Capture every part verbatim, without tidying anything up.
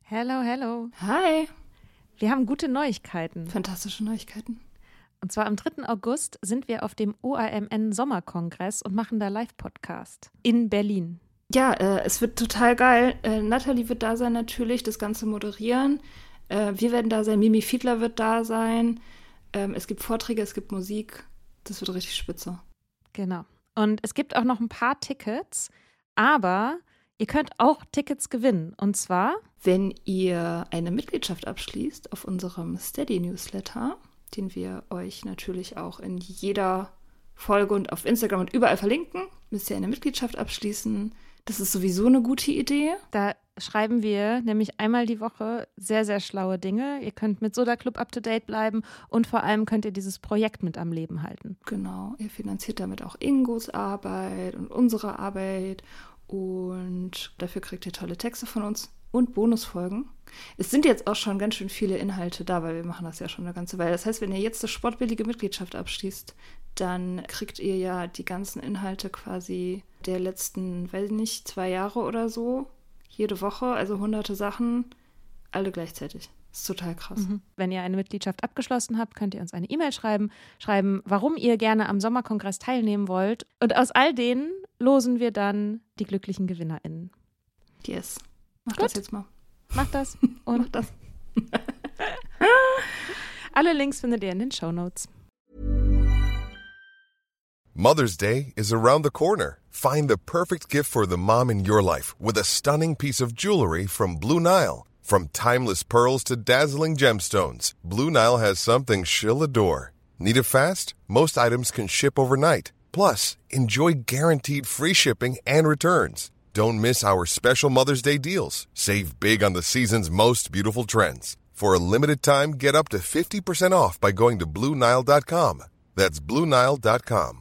Hello, hello. Hi. Wir haben gute Neuigkeiten. Fantastische Neuigkeiten. Und zwar am dritten August sind wir auf dem O A M N-Sommerkongress und machen da Live-Podcast in Berlin. Ja, äh, es wird total geil. Äh, Nathalie wird da sein natürlich, das Ganze moderieren. Äh, wir werden da sein, Mimi Fiedler wird da sein. Ähm, es gibt Vorträge, es gibt Musik. Das wird richtig spitze. Genau. Und es gibt auch noch ein paar Tickets, aber ihr könnt auch Tickets gewinnen. Und zwar, wenn ihr eine Mitgliedschaft abschließt auf unserem Steady-Newsletter, den wir euch natürlich auch in jeder Folge und auf Instagram und überall verlinken, müsst ihr eine Mitgliedschaft abschließen. Das ist sowieso eine gute Idee. Da schreiben wir nämlich einmal die Woche sehr, sehr schlaue Dinge. Ihr könnt mit Soda Club up to date bleiben und vor allem könnt ihr dieses Projekt mit am Leben halten. Genau, ihr finanziert damit auch Ingos Arbeit und unsere Arbeit und dafür kriegt ihr tolle Texte von uns und Bonusfolgen. Es sind jetzt auch schon ganz schön viele Inhalte da, weil wir machen das ja schon eine ganze Weile. Das heißt, wenn ihr jetzt eine sportbillige Mitgliedschaft abschließt, dann kriegt ihr ja die ganzen Inhalte quasi der letzten, weiß ich nicht, zwei Jahre oder so, jede Woche, also hunderte Sachen, alle gleichzeitig. Das ist total krass. Mhm. Wenn ihr eine Mitgliedschaft abgeschlossen habt, könnt ihr uns eine E-Mail schreiben, schreiben, warum ihr gerne am Sommerkongress teilnehmen wollt. Und aus all denen losen wir dann die glücklichen GewinnerInnen. Yes. Mach Gut. das jetzt mal. Macht das. Und Mach das. alle Links findet ihr in den Shownotes. Mother's Day is around the corner. Find the perfect gift for the mom in your life with a stunning piece of jewelry from Blue Nile. From timeless pearls to dazzling gemstones, Blue Nile has something she'll adore. Need it fast? Most items can ship overnight. Plus, enjoy guaranteed free shipping and returns. Don't miss our special Mother's Day deals. Save big on the season's most beautiful trends. For a limited time, get up to fifty percent off by going to Blue Nile dot com. That's Blue Nile dot com.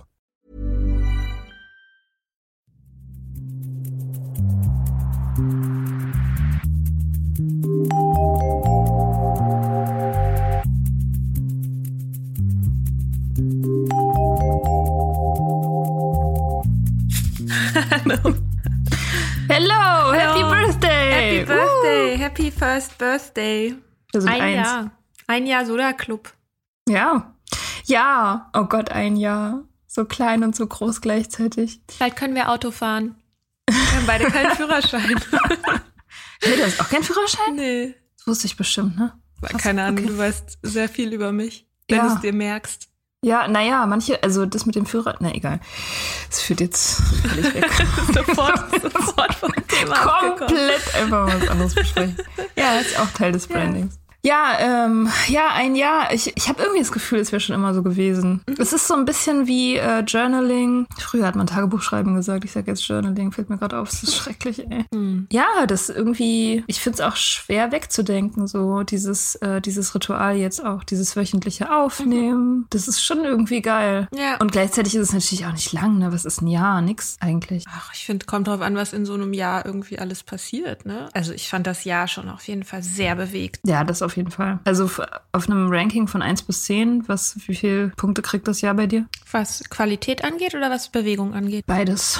Hello, happy birthday! Happy Birthday, happy first birthday. Wir sind Ein eins. Jahr. Ein Jahr Soda Club. Ja. Ja. Oh Gott, ein Jahr. So klein und so groß gleichzeitig. Bald können wir Auto fahren. Wir haben beide keinen Führerschein. Hey, du hast auch keinen Führerschein? Nee. Das wusste ich bestimmt, ne? Krass, Keine Ahnung, okay. du weißt sehr viel über mich, wenn Ja. du es dir merkst. Ja, naja, manche, also das mit dem Führer, na egal. Das führt jetzt völlig weg. Sofort, sofort vom Thema abgekommen. Komplett einfach was anderes besprechen. Ja, ist auch Teil des Brandings. Ja, ähm, ja, ein Jahr. Ich, ich habe irgendwie das Gefühl, es wäre schon immer so gewesen. Mhm. Es ist so ein bisschen wie äh, Journaling. Früher hat man Tagebuchschreiben gesagt. Ich sage jetzt Journaling. Fällt mir gerade auf. Das ist schrecklich, ey. Mhm. Ja, das irgendwie, ich finde es auch schwer wegzudenken, so dieses, äh, dieses Ritual jetzt auch, dieses wöchentliche Aufnehmen. Mhm. Das ist schon irgendwie geil. Ja. Und gleichzeitig ist es natürlich auch nicht lang, ne? Was ist ein Jahr? Nix eigentlich. Ach, ich finde, kommt drauf an, was in so einem Jahr irgendwie alles passiert, ne? Also ich fand das Jahr schon auf jeden Fall sehr bewegt. Ja, das auf jeden Fall. Also f- auf einem Ranking von eins bis zehn, was, wie viele Punkte kriegt das Jahr bei dir? Was Qualität angeht oder was Bewegung angeht? Beides.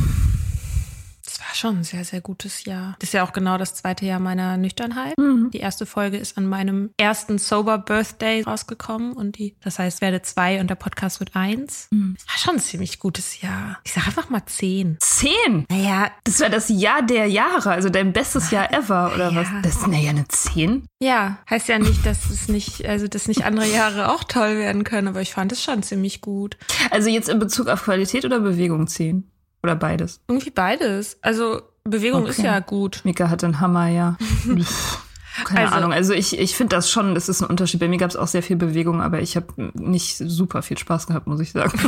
Es war schon ein sehr, sehr gutes Jahr. Das ist ja auch genau das zweite Jahr meiner Nüchternheit. Mhm. Die erste Folge ist an meinem ersten Sober Birthday rausgekommen und die, das heißt, werde zwei und der Podcast wird eins. Mhm. Das war schon ein ziemlich gutes Jahr. Ich sag einfach mal zehn. Zehn? Naja, Das war das Jahr der Jahre, also dein bestes Jahr ever, oder Ja. was? Das ist naja eine zehn. ja, heißt ja nicht, dass es nicht, also dass nicht andere Jahre auch toll werden können, aber ich fand es schon ziemlich gut. Also jetzt in Bezug auf Qualität oder Bewegung zehn? Oder beides? Irgendwie beides. Also Bewegung Okay. ist ja gut. Mika hat einen Hammer, ja. Pff, Keine Also- Ahnung. Also ich, ich finde das schon, das ist ein Unterschied. Bei mir gab es auch sehr viel Bewegung, aber ich habe nicht super viel Spaß gehabt, muss ich sagen.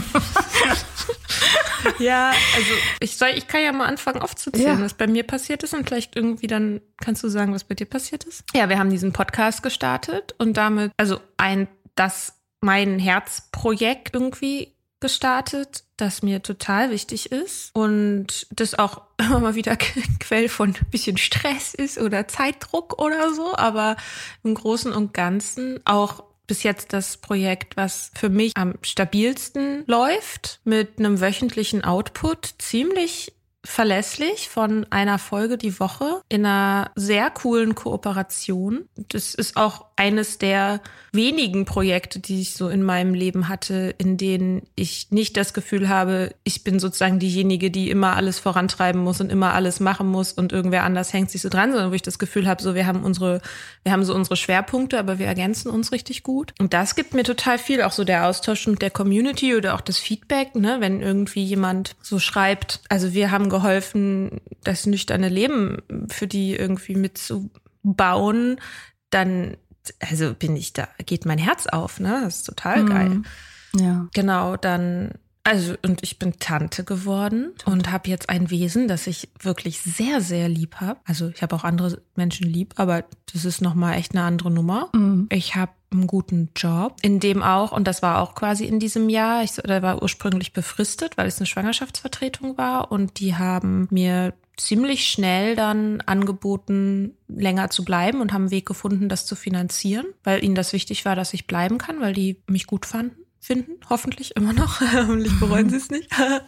Ja, also ich soll, ich kann ja mal anfangen aufzuzählen, Ja. was bei mir passiert ist und vielleicht irgendwie dann kannst du sagen, was bei dir passiert ist. Ja, wir haben diesen Podcast gestartet und damit, also ein, das mein Herzprojekt irgendwie gestartet, das mir total wichtig ist und das auch immer mal wieder Quell von ein bisschen Stress ist oder Zeitdruck oder so, aber im Großen und Ganzen auch bis jetzt das Projekt, was für mich am stabilsten läuft, mit einem wöchentlichen Output, ziemlich verlässlich von einer Folge die Woche in einer sehr coolen Kooperation. Das ist auch eines der wenigen Projekte, die ich so in meinem Leben hatte, in denen ich nicht das Gefühl habe, ich bin sozusagen diejenige, die immer alles vorantreiben muss und immer alles machen muss und irgendwer anders hängt sich so dran, sondern wo ich das Gefühl habe, so wir haben unsere, wir haben so unsere Schwerpunkte, aber wir ergänzen uns richtig gut. Und das gibt mir total viel, auch so der Austausch mit der Community oder auch das Feedback, ne, wenn irgendwie jemand so schreibt, also wir haben geholfen, das nüchterne Leben für die irgendwie mitzubauen, dann, also bin ich da, geht mein Herz auf, ne? Das ist total geil. Mhm. Ja. Genau, dann, also, und ich bin Tante geworden und habe jetzt ein Wesen, das ich wirklich sehr, sehr lieb habe. Also ich habe auch andere Menschen lieb, aber das ist nochmal echt eine andere Nummer. Mhm. Ich habe einen guten Job, in dem auch, und das war auch quasi in diesem Jahr, ich der war ursprünglich befristet, weil es eine Schwangerschaftsvertretung war und die haben mir ziemlich schnell dann angeboten, länger zu bleiben und haben einen Weg gefunden, das zu finanzieren, weil ihnen das wichtig war, dass ich bleiben kann, weil die mich gut fanden, finden, hoffentlich immer noch, hoffentlich bereuen sie es nicht.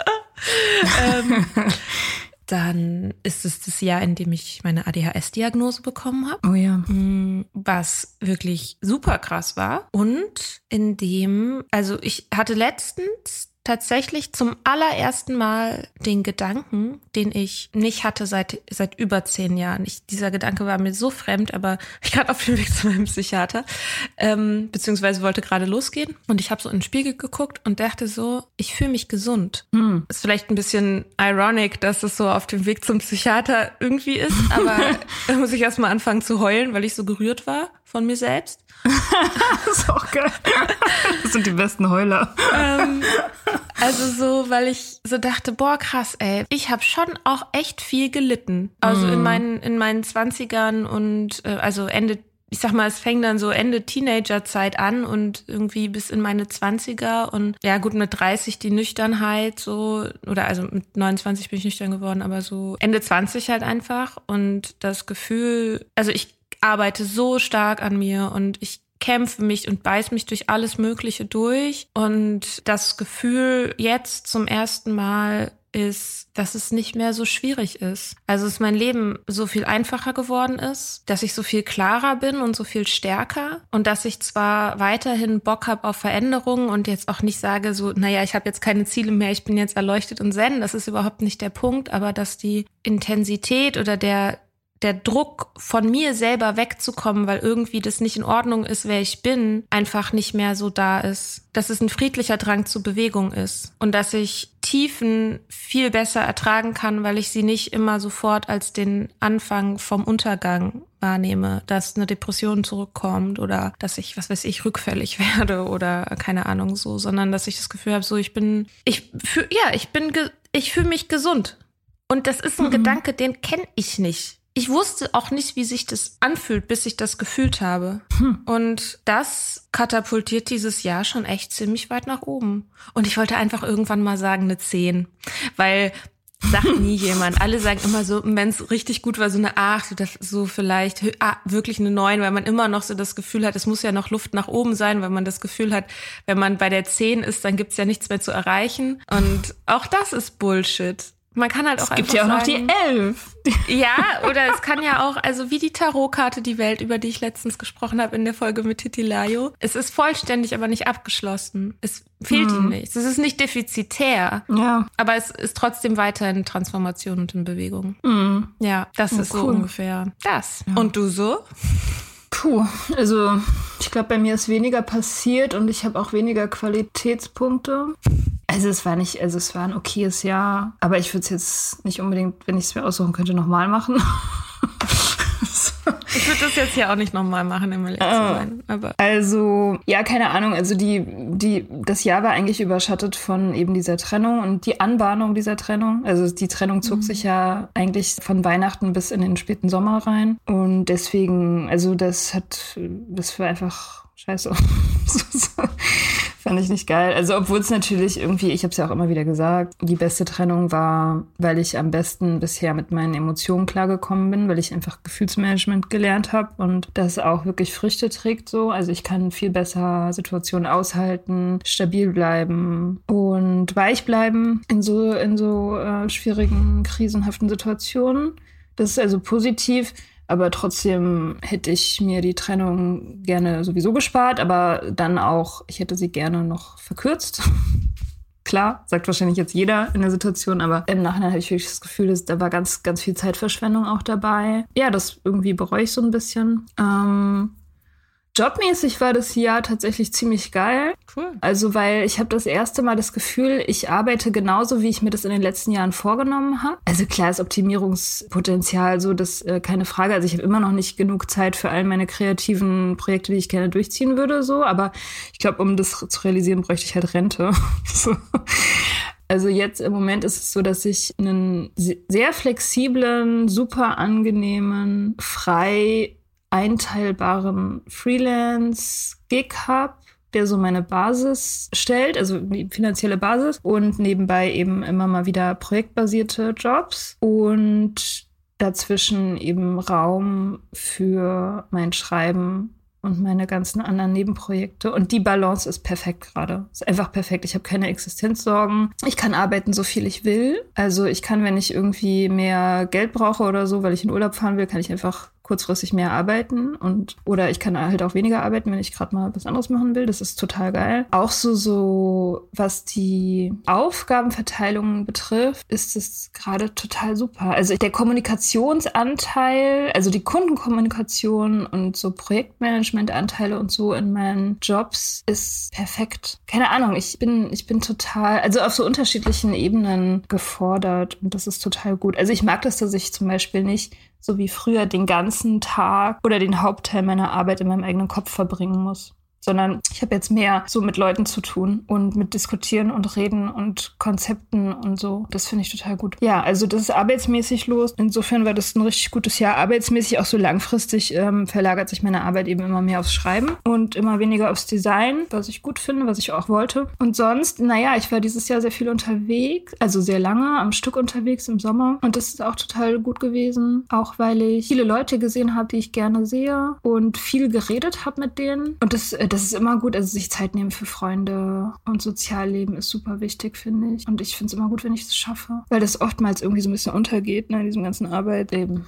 ähm, Dann ist es das Jahr, in dem ich meine A D H S-Diagnose bekommen habe. Oh ja. Was wirklich super krass war. Und in dem, also ich hatte letztens tatsächlich zum allerersten Mal den Gedanken, den ich nicht hatte seit seit über zehn Jahren. Ich, dieser Gedanke war mir so fremd, aber ich gerade auf dem Weg zu meinem Psychiater, ähm, beziehungsweise wollte gerade losgehen. Und ich habe so in den Spiegel geguckt und dachte so, ich fühle mich gesund. Hm. Ist vielleicht ein bisschen ironic, dass es so auf dem Weg zum Psychiater irgendwie ist, aber da muss ich erstmal anfangen zu heulen, weil ich so gerührt war von mir selbst. Das ist auch geil. Das sind die besten Heuler. Ähm, also so, weil ich so dachte, boah, krass, ey. Ich habe schon auch echt viel gelitten. Also mm. in meinen in meinen Zwanzigern und äh, also Ende, ich sag mal, es fängt dann so Ende Teenagerzeit an und irgendwie bis in meine Zwanziger und ja gut, mit dreißig die Nüchternheit so, oder also mit neunundzwanzig bin ich nüchtern geworden, aber so Ende zwanzig halt einfach und das Gefühl, also ich arbeite so stark an mir und ich kämpfe mich und beiß mich durch alles Mögliche durch. Und das Gefühl jetzt zum ersten Mal ist, dass es nicht mehr so schwierig ist. Also dass mein Leben so viel einfacher geworden ist, dass ich so viel klarer bin und so viel stärker und dass ich zwar weiterhin Bock habe auf Veränderungen und jetzt auch nicht sage so, naja, ich habe jetzt keine Ziele mehr, ich bin jetzt erleuchtet und zen, das ist überhaupt nicht der Punkt, aber dass die Intensität oder der der Druck von mir selber wegzukommen, weil irgendwie das nicht in Ordnung ist, wer ich bin, einfach nicht mehr so da ist. Dass es ein friedlicher Drang zur Bewegung ist und dass ich Tiefen viel besser ertragen kann, weil ich sie nicht immer sofort als den Anfang vom Untergang wahrnehme, dass eine Depression zurückkommt oder dass ich, was weiß ich, rückfällig werde oder keine Ahnung so, sondern dass ich das Gefühl habe, so ich bin, ich fühl, ja, ich bin, ge- ich fühle mich gesund. Und das ist ein mhm. Gedanke, den kenne ich nicht. Ich wusste auch nicht, wie sich das anfühlt, bis ich das gefühlt habe. Hm. Und das katapultiert dieses Jahr schon echt ziemlich weit nach oben. Und ich wollte einfach irgendwann mal sagen, eine zehn. Weil sagt nie jemand. Alle sagen immer so, wenn es richtig gut war, so eine acht oder so vielleicht ah, wirklich eine neun, weil man immer noch so das Gefühl hat, es muss ja noch Luft nach oben sein, weil man das Gefühl hat, wenn man bei der zehn ist, dann gibt's ja nichts mehr zu erreichen. Und auch das ist Bullshit. Man kann halt auch einfach sagen... Es gibt ja auch noch sagen, die elf. Ja, oder es kann ja auch, also wie die Tarotkarte Die Welt, über die ich letztens gesprochen habe in der Folge mit Titilayo. Es ist vollständig, aber nicht abgeschlossen. Es fehlt hm. ihm nichts. Es ist nicht defizitär. Ja. Aber es ist trotzdem weiter in Transformation und in Bewegung. Hm. Ja, das oh, ist cool. so ungefähr das. Ja. Und du so? Puh, also ich glaube, bei mir ist weniger passiert und ich habe auch weniger Qualitätspunkte. Also es war nicht, also es war ein okayes Jahr, aber ich würde es jetzt nicht unbedingt, wenn ich es mir aussuchen könnte, nochmal machen. Ich würde das jetzt hier auch nicht nochmal machen, um ehrlich zu sein. Aber also, ja, keine Ahnung. Also die, die, das Jahr war eigentlich überschattet von eben dieser Trennung und die Anbahnung dieser Trennung. Also die Trennung zog mhm. sich ja eigentlich von Weihnachten bis in den späten Sommer rein. Und deswegen, also das hat, das war einfach scheiße. Fand ich nicht geil. Also obwohl es natürlich irgendwie, ich habe es ja auch immer wieder gesagt, die beste Trennung war, weil ich am besten bisher mit meinen Emotionen klargekommen bin, weil ich einfach Gefühlsmanagement gelernt habe und das auch wirklich Früchte trägt so. Also ich kann viel besser Situationen aushalten, stabil bleiben und weich bleiben in so, in so äh, schwierigen, krisenhaften Situationen. Das ist also positiv. Aber trotzdem hätte ich mir die Trennung gerne sowieso gespart, aber dann auch, ich hätte sie gerne noch verkürzt. Klar, sagt wahrscheinlich jetzt jeder in der Situation, aber im Nachhinein hatte ich wirklich das Gefühl, dass da war ganz, ganz viel Zeitverschwendung auch dabei. Ja, das irgendwie bereue ich so ein bisschen. Ähm, Jobmäßig war das Jahr tatsächlich ziemlich geil. Cool. Also, weil ich habe das erste Mal das Gefühl, ich arbeite genauso, wie ich mir das in den letzten Jahren vorgenommen habe. Also klar ist Optimierungspotenzial so, das äh, keine Frage. Also ich habe immer noch nicht genug Zeit für all meine kreativen Projekte, die ich gerne durchziehen würde, so. Aber ich glaube, um das zu realisieren, bräuchte ich halt Rente. So. Also jetzt im Moment ist es so, dass ich einen sehr flexiblen, super angenehmen, frei einteilbaren Freelance-Gig habe, der so meine Basis stellt, also die finanzielle Basis und nebenbei eben immer mal wieder projektbasierte Jobs und dazwischen eben Raum für mein Schreiben und meine ganzen anderen Nebenprojekte. Und die Balance ist perfekt gerade. Ist einfach perfekt. Ich habe keine Existenzsorgen. Ich kann arbeiten, so viel ich will. Also ich kann, wenn ich irgendwie mehr Geld brauche oder so, weil ich in Urlaub fahren will, kann ich einfach kurzfristig mehr arbeiten und oder ich kann halt auch weniger arbeiten, wenn ich gerade mal was anderes machen will. Das ist total geil. Auch so, so was die Aufgabenverteilung betrifft, ist es gerade total super. Also der Kommunikationsanteil, also die Kundenkommunikation und so Projektmanagementanteile und so in meinen Jobs ist perfekt. Keine Ahnung, ich bin, ich bin total, also auf so unterschiedlichen Ebenen gefordert und das ist total gut. Also ich mag das, dass ich zum Beispiel nicht so wie früher den ganzen Tag oder den Hauptteil meiner Arbeit in meinem eigenen Kopf verbringen muss. Sondern ich habe jetzt mehr so mit Leuten zu tun und mit Diskutieren und Reden und Konzepten und so. Das finde ich total gut. Ja, also das ist arbeitsmäßig los. Insofern war das ein richtig gutes Jahr. Arbeitsmäßig auch so langfristig ähm, verlagert sich meine Arbeit eben immer mehr aufs Schreiben und immer weniger aufs Design, was ich gut finde, was ich auch wollte. Und sonst, naja, ich war dieses Jahr sehr viel unterwegs, also sehr lange am Stück unterwegs im Sommer. Und das ist auch total gut gewesen, auch weil ich viele Leute gesehen habe, die ich gerne sehe und viel geredet habe mit denen. Und das Das ist immer gut, also sich Zeit nehmen für Freunde und Sozialleben ist super wichtig, finde ich. Und ich finde es immer gut, wenn ich das schaffe, weil das oftmals irgendwie so ein bisschen untergeht, ne, in diesem ganzen Arbeitleben.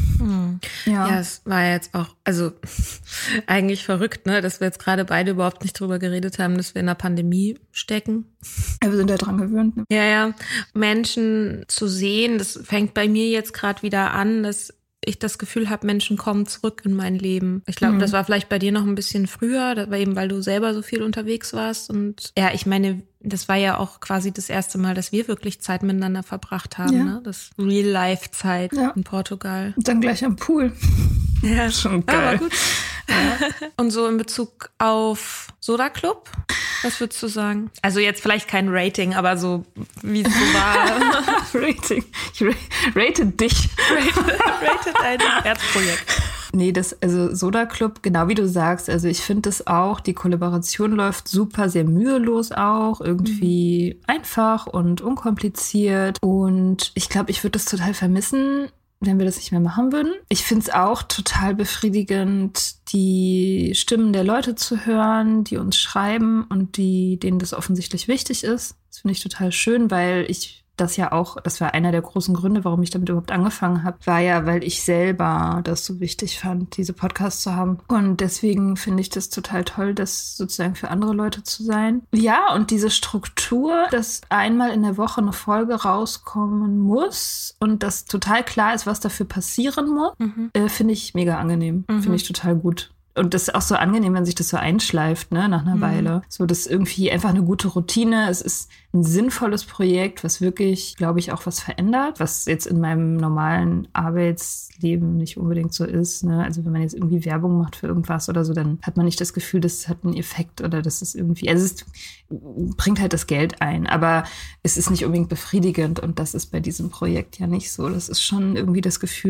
Hm. Ja. ja, es war jetzt auch, also eigentlich verrückt, ne, dass wir jetzt gerade beide überhaupt nicht drüber geredet haben, dass wir in der Pandemie stecken. Ja, wir sind ja dran gewöhnt. Ne? Ja, ja, Menschen zu sehen, das fängt bei mir jetzt gerade wieder an, dass ich das Gefühl habe, Menschen kommen zurück in mein Leben. Ich glaube, mhm. das war vielleicht bei dir noch ein bisschen früher, das war eben, weil du selber so viel unterwegs warst. Und ja, ich meine, das war ja auch quasi das erste Mal, dass wir wirklich Zeit miteinander verbracht haben. Ja. Ne? Das Real-Life-Zeit ja. in Portugal. Und dann gleich am Pool. Ja, schon geil. Ja, war gut. Ja. Und so in Bezug auf Soda Club, was würdest du sagen? Also jetzt vielleicht kein Rating, aber so wie es so war. Rating. Ich ra- rate dich. Rate, rate dein Herzprojekt. Nee, das, also Soda Club, genau wie du sagst, also ich finde das auch, die Kollaboration läuft super, sehr mühelos auch, irgendwie mhm. einfach und unkompliziert und ich glaube, ich würde das total vermissen, wenn wir das nicht mehr machen würden. Ich finde es auch total befriedigend, die Stimmen der Leute zu hören, die uns schreiben und die, denen das offensichtlich wichtig ist. Das finde ich total schön, weil ich das ja auch, das war einer der großen Gründe, warum ich damit überhaupt angefangen habe, war ja, weil ich selber das so wichtig fand, diese Podcasts zu haben. Und deswegen finde ich das total toll, das sozusagen für andere Leute zu sein. Ja, und diese Struktur, dass einmal in der Woche eine Folge rauskommen muss und dass total klar ist, was dafür passieren muss, mhm. äh, finde ich mega angenehm. Mhm. Finde ich total gut. Und das ist auch so angenehm, wenn sich das so einschleift, ne, nach einer mhm. Weile. So, das ist irgendwie einfach eine gute Routine. Es ist ein sinnvolles Projekt, was wirklich, glaube ich, auch was verändert, was jetzt in meinem normalen Arbeitsleben nicht unbedingt so ist, ne. Also wenn man jetzt irgendwie Werbung macht für irgendwas oder so, dann hat man nicht das Gefühl, das hat einen Effekt oder das ist irgendwie, also es ist, bringt halt das Geld ein, aber es ist nicht unbedingt befriedigend und das ist bei diesem Projekt ja nicht so. Das ist schon irgendwie das Gefühl,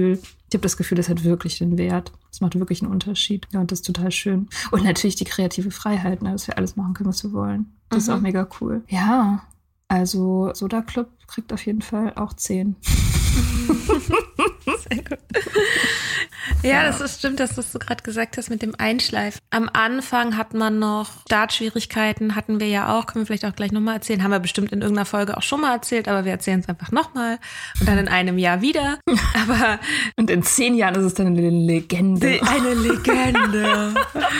Ich habe das Gefühl, das hat wirklich den Wert. Das macht wirklich einen Unterschied. Ja, und das ist total schön. Und natürlich die kreative Freiheit, ne, dass wir alles machen können, was wir wollen. Das mhm. ist auch mega cool. Ja, also Soda Club kriegt auf jeden Fall auch zehn. Sehr gut. Ja, das ist stimmt, dass du es so gerade gesagt hast mit dem Einschleifen. Am Anfang hat man noch Startschwierigkeiten, hatten wir ja auch, können wir vielleicht auch gleich nochmal erzählen, haben wir bestimmt in irgendeiner Folge auch schon mal erzählt, aber wir erzählen es einfach nochmal und dann in einem Jahr wieder. Aber und in zehn Jahren ist es dann eine Legende. Eine Legende.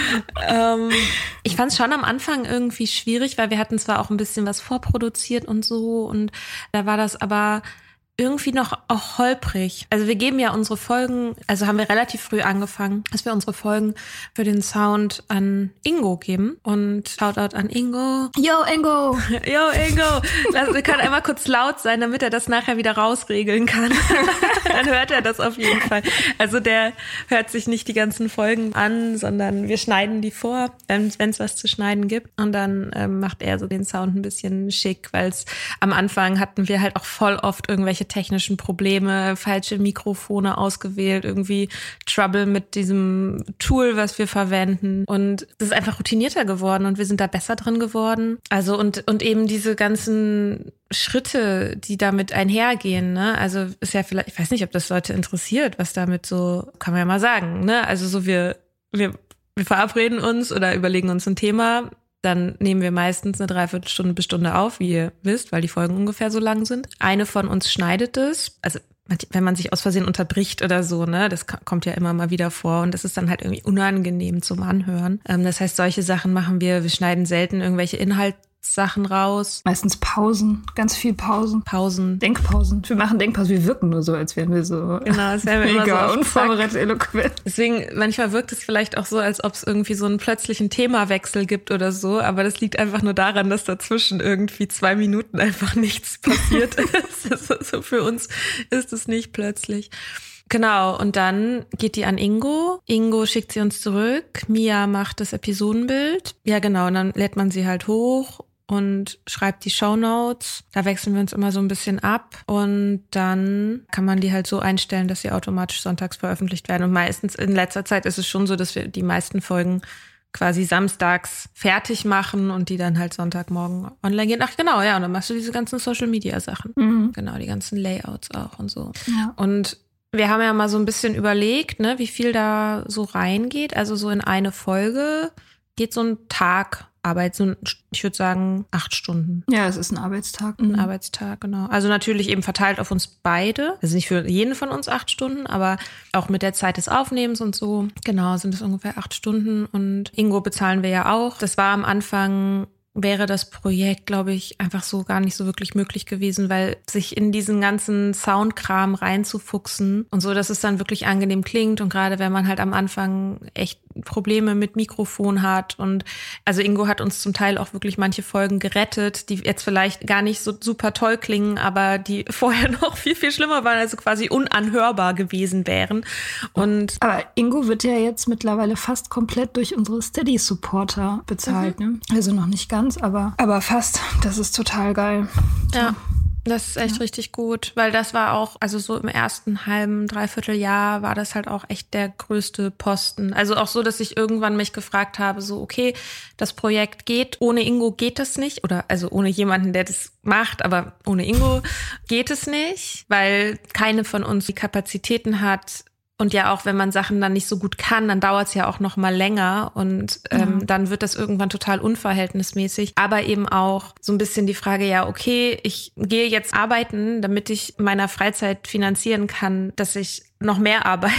ähm, ich fand es schon am Anfang irgendwie schwierig, weil wir hatten zwar auch ein bisschen was vorproduziert und so und da war das aber irgendwie noch auch holprig. Also wir geben ja unsere Folgen, also haben wir relativ früh angefangen, dass wir unsere Folgen für den Sound an Ingo geben. Und Shoutout an Ingo. Yo, Ingo! Yo, Ingo! Also wir können einmal kurz laut sein, damit er das nachher wieder rausregeln kann. Dann hört er das auf jeden Fall. Also der hört sich nicht die ganzen Folgen an, sondern wir schneiden die vor, wenn es was zu schneiden gibt. Und dann ähm, macht er so den Sound ein bisschen schick, weil es am Anfang hatten wir halt auch voll oft irgendwelche technischen Probleme, falsche Mikrofone ausgewählt, irgendwie Trouble mit diesem Tool, was wir verwenden. Und das ist einfach routinierter geworden und wir sind da besser drin geworden. Also und und eben diese ganzen Schritte, die damit einhergehen, ne? Also ist ja vielleicht, ich weiß nicht, ob das Leute interessiert, was damit so, kann man ja mal sagen, ne? Also so wir wir wir verabreden uns oder überlegen uns ein Thema. Dann nehmen wir meistens eine Dreiviertelstunde bis Stunde auf, wie ihr wisst, weil die Folgen ungefähr so lang sind. Eine von uns schneidet es. Also wenn man sich aus Versehen unterbricht oder so, ne, das kommt ja immer mal wieder vor und das ist dann halt irgendwie unangenehm zum Anhören. Das heißt, solche Sachen machen wir. Wir schneiden selten irgendwelche Inhaltssachen raus. Meistens Pausen, ganz viel Pausen. Pausen. Denkpausen. Wir machen Denkpausen, wir wirken nur so, als wären wir so genau, das wären wir mega immer so unvorbereitet eloquent. Deswegen, manchmal wirkt es vielleicht auch so, als ob es irgendwie so einen plötzlichen Themawechsel gibt oder so, aber das liegt einfach nur daran, dass dazwischen irgendwie zwei Minuten einfach nichts passiert ist. Also so für uns ist es nicht plötzlich. Genau, und dann geht die an Ingo. Ingo schickt sie uns zurück. Mia macht das Episodenbild. Ja, genau, und dann lädt man sie halt hoch und schreibt die Shownotes. Da wechseln wir uns immer so ein bisschen ab und dann kann man die halt so einstellen, dass sie automatisch sonntags veröffentlicht werden. Und meistens in letzter Zeit ist es schon so, dass wir die meisten Folgen quasi samstags fertig machen und die dann halt Sonntagmorgen online gehen. Ach genau, ja, und dann machst du diese ganzen Social-Media-Sachen. Mhm. Genau, die ganzen Layouts auch und so. Ja. Und wir haben ja mal so ein bisschen überlegt, ne, wie viel da so reingeht. Also so in eine Folge geht so ein Tag Arbeit, so ich würde sagen acht Stunden. Ja, es ist ein Arbeitstag. Ein mhm. Arbeitstag, genau. Also natürlich eben verteilt auf uns beide. Also nicht für jeden von uns acht Stunden, aber auch mit der Zeit des Aufnehmens und so. Genau, sind es ungefähr acht Stunden. Und Ingo bezahlen wir ja auch. Das war am Anfang, wäre das Projekt, glaube ich, einfach so gar nicht so wirklich möglich gewesen, weil sich in diesen ganzen Soundkram reinzufuchsen und so, dass es dann wirklich angenehm klingt und gerade wenn man halt am Anfang echt Probleme mit Mikrofon hat und also Ingo hat uns zum Teil auch wirklich manche Folgen gerettet, die jetzt vielleicht gar nicht so super toll klingen, aber die vorher noch viel, viel schlimmer waren, also quasi unanhörbar gewesen wären. Und aber Ingo wird ja jetzt mittlerweile fast komplett durch unsere Steady-Supporter bezahlt, mhm. ne? Also noch nicht ganz, aber, aber fast. Das ist total geil. Ja. Das ist echt ja. richtig gut, weil das war auch, also so im ersten halben, dreiviertel Jahr war das halt auch echt der größte Posten. Also auch so, dass ich irgendwann mich gefragt habe, so okay, das Projekt geht, ohne Ingo geht das nicht oder also ohne jemanden, der das macht, aber ohne Ingo geht es nicht, weil keine von uns die Kapazitäten hat. Und ja, auch wenn man Sachen dann nicht so gut kann, dann dauert es ja auch noch mal länger und ähm, ja. dann wird das irgendwann total unverhältnismäßig. Aber eben auch so ein bisschen die Frage, ja, okay, ich gehe jetzt arbeiten, damit ich meiner Freizeit finanzieren kann, dass ich noch mehr arbeite,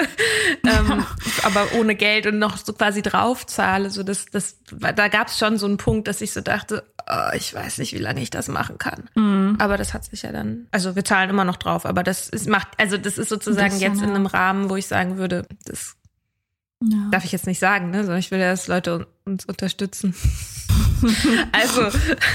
ähm, aber ohne Geld und noch so quasi draufzahle. So das, das, da gab es schon so einen Punkt, dass ich so dachte, oh, ich weiß nicht, wie lange ich das machen kann. Mhm. Aber das hat sich ja dann, also wir zahlen immer noch drauf, aber das ist, macht, also das ist sozusagen das jetzt ja. in einem Rahmen, wo ich sagen würde, das ja. darf ich jetzt nicht sagen, ne? Sondern ich will ja, dass Leute uns unterstützen. Also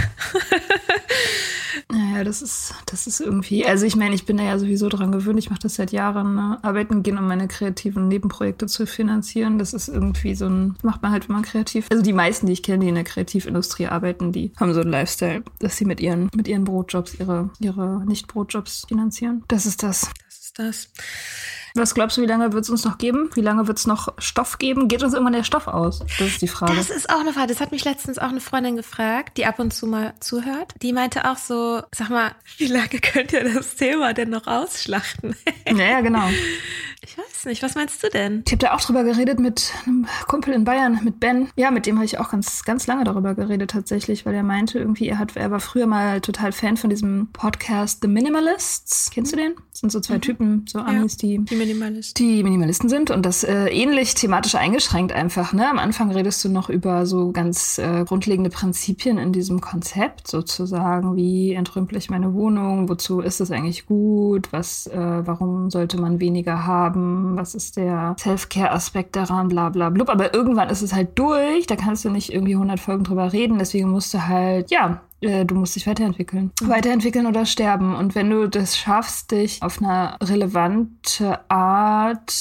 naja, das ist, das ist irgendwie, also ich meine, ich bin da ja sowieso dran gewöhnt, ich mache das seit Jahren, ne? Arbeiten gehen, um meine kreativen Nebenprojekte zu finanzieren, das ist irgendwie so ein, macht man halt, wenn man kreativ, also die meisten, die ich kenne, die in der Kreativindustrie arbeiten, die haben so einen Lifestyle, dass sie mit ihren, mit ihren Brotjobs ihre, ihre Nicht-Brotjobs finanzieren. Das ist das. Das ist das. Was glaubst du, wie lange wird es uns noch geben? Wie lange wird es noch Stoff geben? Geht uns irgendwann der Stoff aus? Das ist die Frage. Das ist auch eine Frage. Das hat mich letztens auch eine Freundin gefragt, die ab und zu mal zuhört. Die meinte auch so, sag mal, wie lange könnt ihr das Thema denn noch ausschlachten? Ja, ja, genau. Ich weiß nicht, was meinst du denn? Ich habe da auch drüber geredet mit einem Kumpel in Bayern, mit Ben. Ja, mit dem habe ich auch ganz, ganz lange darüber geredet tatsächlich, weil er meinte irgendwie, er hat, er war früher mal total Fan von diesem Podcast The Minimalists. Kennst du den? Das sind so zwei mhm. Typen, so Amis, ja, die, die Minimalisten. die Minimalisten sind und das äh, ähnlich thematisch eingeschränkt einfach. Ne? Am Anfang redest du noch über so ganz äh, grundlegende Prinzipien in diesem Konzept, sozusagen, wie entrümple ich meine Wohnung, wozu ist es eigentlich gut, was, äh, warum sollte man weniger haben, was ist der Self-Care-Aspekt daran, bla bla blub. Aber irgendwann ist es halt durch, da kannst du nicht irgendwie hundert Folgen drüber reden, deswegen musst du halt, ja, äh, du musst dich weiterentwickeln. Mhm. Weiterentwickeln oder sterben. Und wenn du das schaffst, dich auf eine relevante Art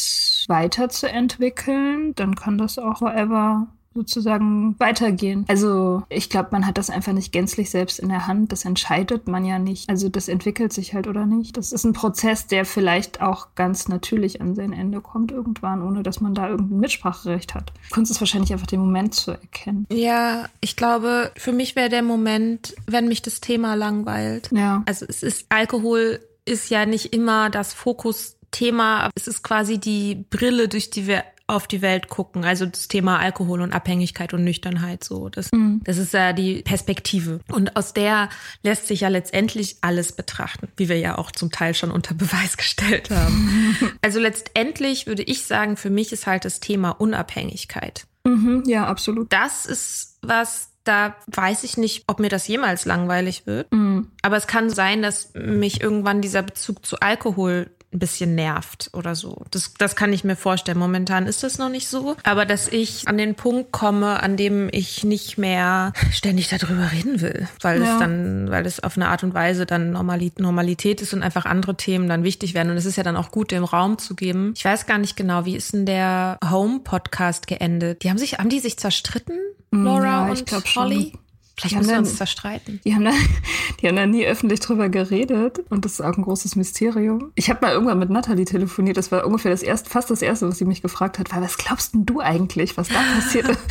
weiterzuentwickeln, dann kann das auch forever sozusagen weitergehen. Also ich glaube, man hat das einfach nicht gänzlich selbst in der Hand. Das entscheidet man ja nicht. Also das entwickelt sich halt oder nicht. Das ist ein Prozess, der vielleicht auch ganz natürlich an sein Ende kommt irgendwann, ohne dass man da irgendein Mitspracherecht hat. Kunst ist wahrscheinlich einfach den Moment zu erkennen. Ja, ich glaube, für mich wäre der Moment, wenn mich das Thema langweilt. Ja. Also es ist, Alkohol ist ja nicht immer das Fokusthema. Es ist quasi die Brille, durch die wir auf die Welt gucken, also das Thema Alkohol und Abhängigkeit und Nüchternheit, so das, mhm. das ist ja die Perspektive und aus der lässt sich ja letztendlich alles betrachten, wie wir ja auch zum Teil schon unter Beweis gestellt haben. Also letztendlich würde ich sagen, für mich ist halt das Thema Unabhängigkeit. Mhm, ja, absolut. Das ist was, da weiß ich nicht, ob mir das jemals langweilig wird, mhm. aber es kann sein, dass mich irgendwann dieser Bezug zu Alkohol ein bisschen nervt oder so. Das, das kann ich mir vorstellen. Momentan ist das noch nicht so. Aber dass ich an den Punkt komme, an dem ich nicht mehr ständig darüber reden will, weil ja. es dann, weil es auf eine Art und Weise dann Normalität ist und einfach andere Themen dann wichtig werden. Und es ist ja dann auch gut, dem Raum zu geben. Ich weiß gar nicht genau, wie ist denn der Home-Podcast geendet? Die haben sich, haben die sich zerstritten? Laura ja, ich und Holly? Schon. Vielleicht müssen wir uns zerstreiten. Die haben, da, die haben da nie öffentlich drüber geredet und das ist auch ein großes Mysterium. Ich habe mal irgendwann mit Natalie telefoniert, das war ungefähr das erste, fast das Erste, was sie mich gefragt hat, war, was glaubst denn du eigentlich, was da passiert ist?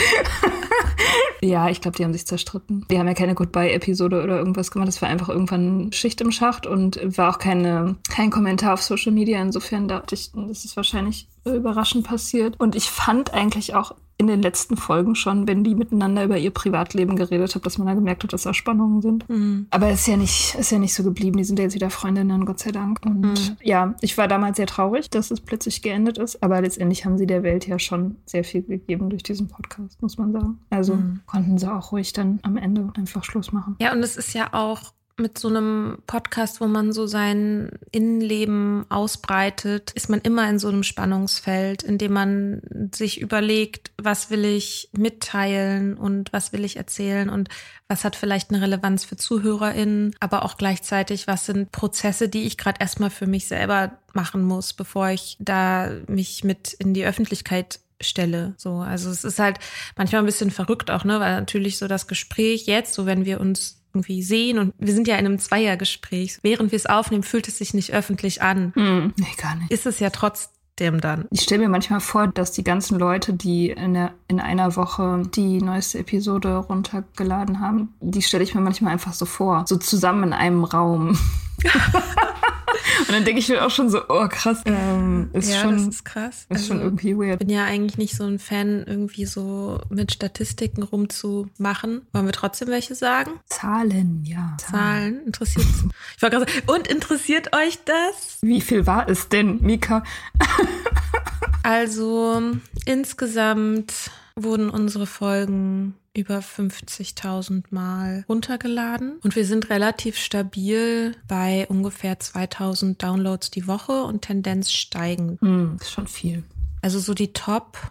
Ja, ich glaube, die haben sich zerstritten. Die haben ja keine Goodbye-Episode oder irgendwas gemacht, das war einfach irgendwann Schicht im Schacht und war auch keine, kein Kommentar auf Social Media, insofern dachte ich, das ist wahrscheinlich überraschend passiert. Und ich fand eigentlich auch in den letzten Folgen schon, wenn die miteinander über ihr Privatleben geredet haben, dass man da gemerkt hat, dass da Spannungen sind. Mhm. Aber es ist ja nicht, ist ja nicht so geblieben. Die sind ja jetzt wieder Freundinnen, Gott sei Dank. Und mhm. ja, ich war damals sehr traurig, dass es plötzlich geendet ist. Aber letztendlich haben sie der Welt ja schon sehr viel gegeben durch diesen Podcast, muss man sagen. Also mhm. konnten sie auch ruhig dann am Ende einfach Schluss machen. Ja, und es ist ja auch mit so einem Podcast, wo man so sein Innenleben ausbreitet, ist man immer in so einem Spannungsfeld, in dem man sich überlegt, was will ich mitteilen und was will ich erzählen und was hat vielleicht eine Relevanz für ZuhörerInnen, aber auch gleichzeitig, was sind Prozesse, die ich gerade erstmal für mich selber machen muss, bevor ich da mich mit in die Öffentlichkeit stelle. So, also es ist halt manchmal ein bisschen verrückt auch, ne, weil natürlich so das Gespräch jetzt, so wenn wir uns irgendwie sehen und wir sind ja in einem Zweiergespräch. Während wir es aufnehmen, fühlt es sich nicht öffentlich an. Mm, nee, gar nicht. Ist es ja trotzdem dann. Ich stelle mir manchmal vor, dass die ganzen Leute, die in, der, in einer Woche die neueste Episode runtergeladen haben, die stelle ich mir manchmal einfach so vor. So zusammen in einem Raum. Und dann denke ich mir auch schon so, oh krass, ähm, ist ja, schon, das ist krass. Ist also, schon irgendwie weird. Ich bin ja eigentlich nicht so ein Fan, irgendwie so mit Statistiken rumzumachen. Wollen wir trotzdem welche sagen? Zahlen, ja. Zahlen, interessiert ich war gerade so, und interessiert euch das? Wie viel war es denn, Mika? Also insgesamt wurden unsere Folgen über fünfzigtausend Mal runtergeladen und wir sind relativ stabil bei ungefähr zweitausend Downloads die Woche und Tendenz steigend. Mm, das ist schon viel. Also so die Top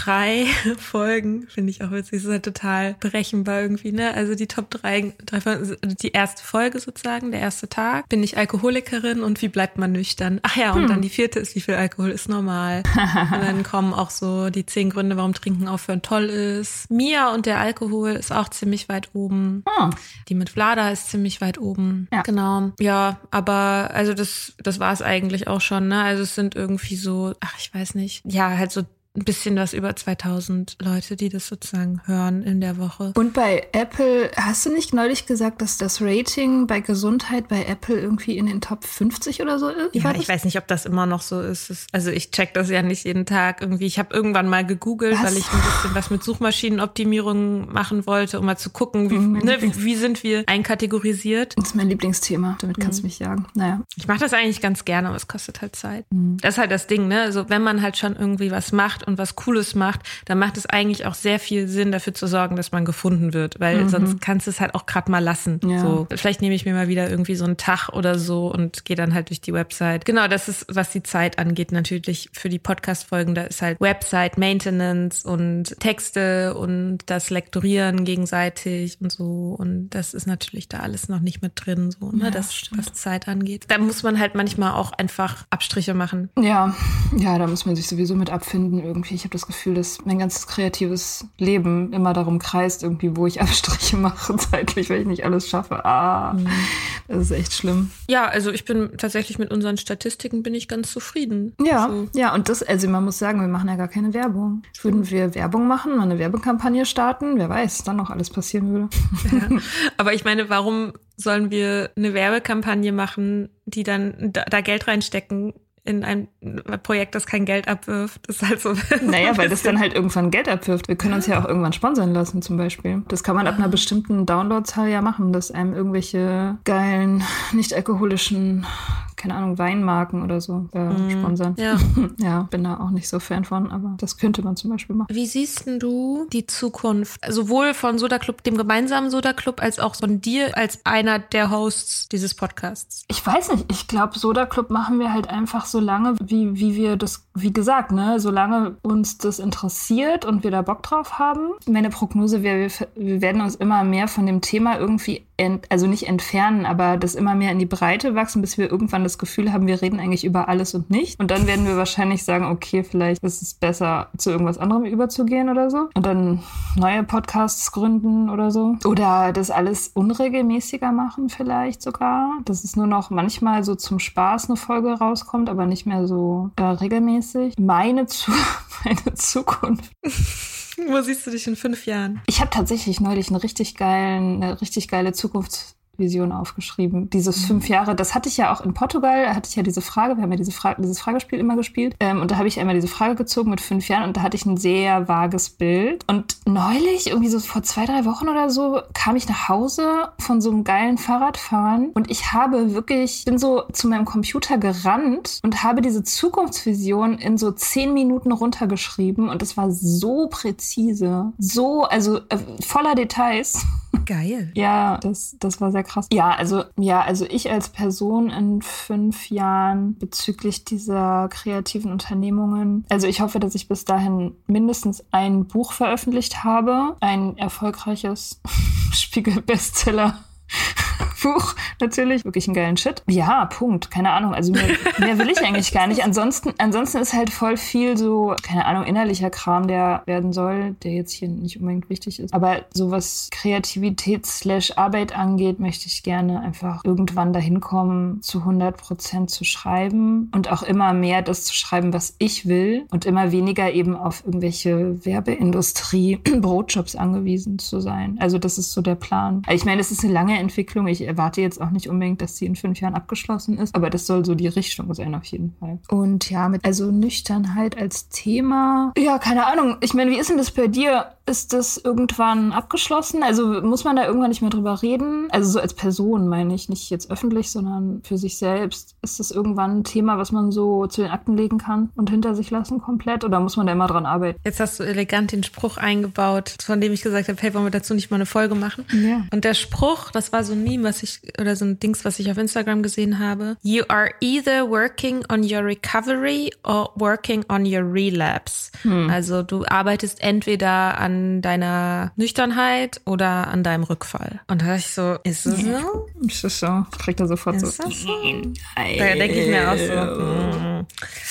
drei Folgen, finde ich auch witzig, das ist halt total berechenbar irgendwie, ne? Also die Top drei, drei Folgen, die erste Folge sozusagen, der erste Tag, bin ich Alkoholikerin und wie bleibt man nüchtern? Ach ja, und hm. dann die vierte ist, wie viel Alkohol ist normal? Und dann kommen auch so die zehn Gründe, warum Trinken aufhören toll ist. Mia und der Alkohol ist auch ziemlich weit oben. Hm. Die mit Vlada ist ziemlich weit oben. Ja. Genau. Ja, aber also das, das war es eigentlich auch schon, ne? Also es sind irgendwie so, ach, ich weiß nicht, ja, halt so ein bisschen was über zweitausend Leute, die das sozusagen hören in der Woche. Und bei Apple, hast du nicht neulich gesagt, dass das Rating bei Gesundheit bei Apple irgendwie in den Top fünfzig oder so ist? Ja, ich weiß nicht, ob das immer noch so ist. Also ich check das ja nicht jeden Tag irgendwie. Ich habe irgendwann mal gegoogelt, was? weil ich ein bisschen was mit Suchmaschinenoptimierung machen wollte, um mal zu gucken, wie, mhm, ne, wie, wie sind wir einkategorisiert. Das ist mein Lieblingsthema, damit kannst du mhm. mich jagen. Naja. Ich mache das eigentlich ganz gerne, aber es kostet halt Zeit. Mhm. Das ist halt das Ding, ne? Also wenn man halt schon irgendwie was macht und was Cooles macht, dann macht es eigentlich auch sehr viel Sinn, dafür zu sorgen, dass man gefunden wird, weil mhm. sonst kannst du es halt auch gerade mal lassen. Ja. So, vielleicht nehme ich mir mal wieder irgendwie so einen Tag oder so und gehe dann halt durch die Website. Genau, das ist, was die Zeit angeht, natürlich für die Podcast-Folgen, da ist halt Website-Maintenance und Texte und das Lektorieren gegenseitig und so und das ist natürlich da alles noch nicht mit drin, so, ne, ja, das, was Zeit angeht. Da muss man halt manchmal auch einfach Abstriche machen. Ja, ja, da muss man sich sowieso mit abfinden irgendwie. Ich habe das Gefühl, dass mein ganzes kreatives Leben immer darum kreist, irgendwie, wo ich Abstriche mache zeitlich, weil ich nicht alles schaffe. Ah, mhm. Das ist echt schlimm. Ja, also ich bin tatsächlich mit unseren Statistiken bin ich ganz zufrieden. Ja, so. ja, und das, also man muss sagen, wir machen ja gar keine Werbung. Würden wir Werbung machen, mal eine Werbekampagne starten, wer weiß, dann noch alles passieren würde. Ja. Aber ich meine, warum sollen wir eine Werbekampagne machen, die dann da, da Geld reinstecken, in ein Projekt, das kein Geld abwirft. Das ist halt so. Naja, weil das dann halt irgendwann Geld abwirft. Wir können uns ja auch irgendwann sponsern lassen zum Beispiel. Das kann man ab einer bestimmten Downloadzahl ja machen, dass einem irgendwelche geilen, nicht alkoholischen, keine Ahnung, Weinmarken oder so äh, mm, sponsern. Ja. Ja, bin da auch nicht so Fan von, aber das könnte man zum Beispiel machen. Wie siehst denn du die Zukunft, sowohl von Soda Club, dem gemeinsamen Soda Club, als auch von dir als einer der Hosts dieses Podcasts? Ich weiß nicht. Ich glaube, Soda Club machen wir halt einfach so lange, wie, wie wir das, wie gesagt, ne, solange uns das interessiert und wir da Bock drauf haben. Meine Prognose wäre, wir, wir werden uns immer mehr von dem Thema irgendwie, ent, also nicht entfernen, aber das immer mehr in die Breite wachsen, bis wir irgendwann das Gefühl haben, wir reden eigentlich über alles und nicht. Und dann werden wir wahrscheinlich sagen, okay, vielleicht ist es besser, zu irgendwas anderem überzugehen oder so. Und dann neue Podcasts gründen oder so. Oder das alles unregelmäßiger machen vielleicht sogar. Dass es nur noch manchmal so zum Spaß eine Folge rauskommt, aber nicht mehr so äh, regelmäßig. Meine, Zu- meine Zukunft. Wo siehst du dich in fünf Jahren? Ich habe tatsächlich neulich einen richtig geilen, eine richtig geile Zukunftsvision aufgeschrieben. Dieses mhm. fünf Jahre, das hatte ich ja auch in Portugal, da hatte ich ja diese Frage, wir haben ja diese Fra- dieses Fragespiel immer gespielt. Ähm, und da habe ich einmal diese Frage gezogen mit fünf Jahren und da hatte ich ein sehr vages Bild. Und neulich, irgendwie so vor zwei, drei Wochen oder so, kam ich nach Hause von so einem geilen Fahrradfahren und ich habe wirklich, bin so zu meinem Computer gerannt und habe diese Zukunftsvision in so zehn Minuten runtergeschrieben und es war so präzise, so, also äh, voller Details. Geil. Ja, das, das war sehr krass. Ja, also, ja, also ich als Person in fünf Jahren bezüglich dieser kreativen Unternehmungen. Also ich hoffe, dass ich bis dahin mindestens ein Buch veröffentlicht habe. Ein erfolgreiches Spiegel-Bestseller. Buch, natürlich. Wirklich einen geilen Shit. Ja, Punkt. Keine Ahnung. Also mehr, mehr will ich eigentlich gar nicht. Ansonsten, ansonsten ist halt voll viel so, keine Ahnung, innerlicher Kram, der werden soll, der jetzt hier nicht unbedingt wichtig ist. Aber so was Kreativität slash Arbeit angeht, möchte ich gerne einfach irgendwann dahin kommen, zu hundert Prozent zu schreiben und auch immer mehr das zu schreiben, was ich will und immer weniger eben auf irgendwelche Werbeindustrie, Brotjobs angewiesen zu sein. Also das ist so der Plan. Ich meine, es ist eine lange Entwicklung. Ich erwarte jetzt auch nicht unbedingt, dass sie in fünf Jahren abgeschlossen ist, aber das soll so die Richtung sein auf jeden Fall. Und ja, mit also Nüchternheit als Thema. Ja, keine Ahnung. Ich meine, wie ist denn das bei dir? ist das irgendwann abgeschlossen? Also muss man da irgendwann nicht mehr drüber reden? Also so als Person meine ich, nicht jetzt öffentlich, sondern für sich selbst. Ist das irgendwann ein Thema, was man so zu den Akten legen kann und hinter sich lassen komplett? Oder muss man da immer dran arbeiten? Jetzt hast du elegant den Spruch eingebaut, von dem ich gesagt habe, hey, wollen wir dazu nicht mal eine Folge machen? Ja. Und der Spruch, das war so ein Meme, was ich, oder so ein Dings, was ich auf Instagram gesehen habe. You are either working on your recovery or working on your relapse. Hm. Also du arbeitest entweder an deiner Nüchternheit oder an deinem Rückfall. Und da dachte ich so, ist es ja. so? Ist es so? Ich krieg da sofort ist so. Das so? Da denke ich mir auch so.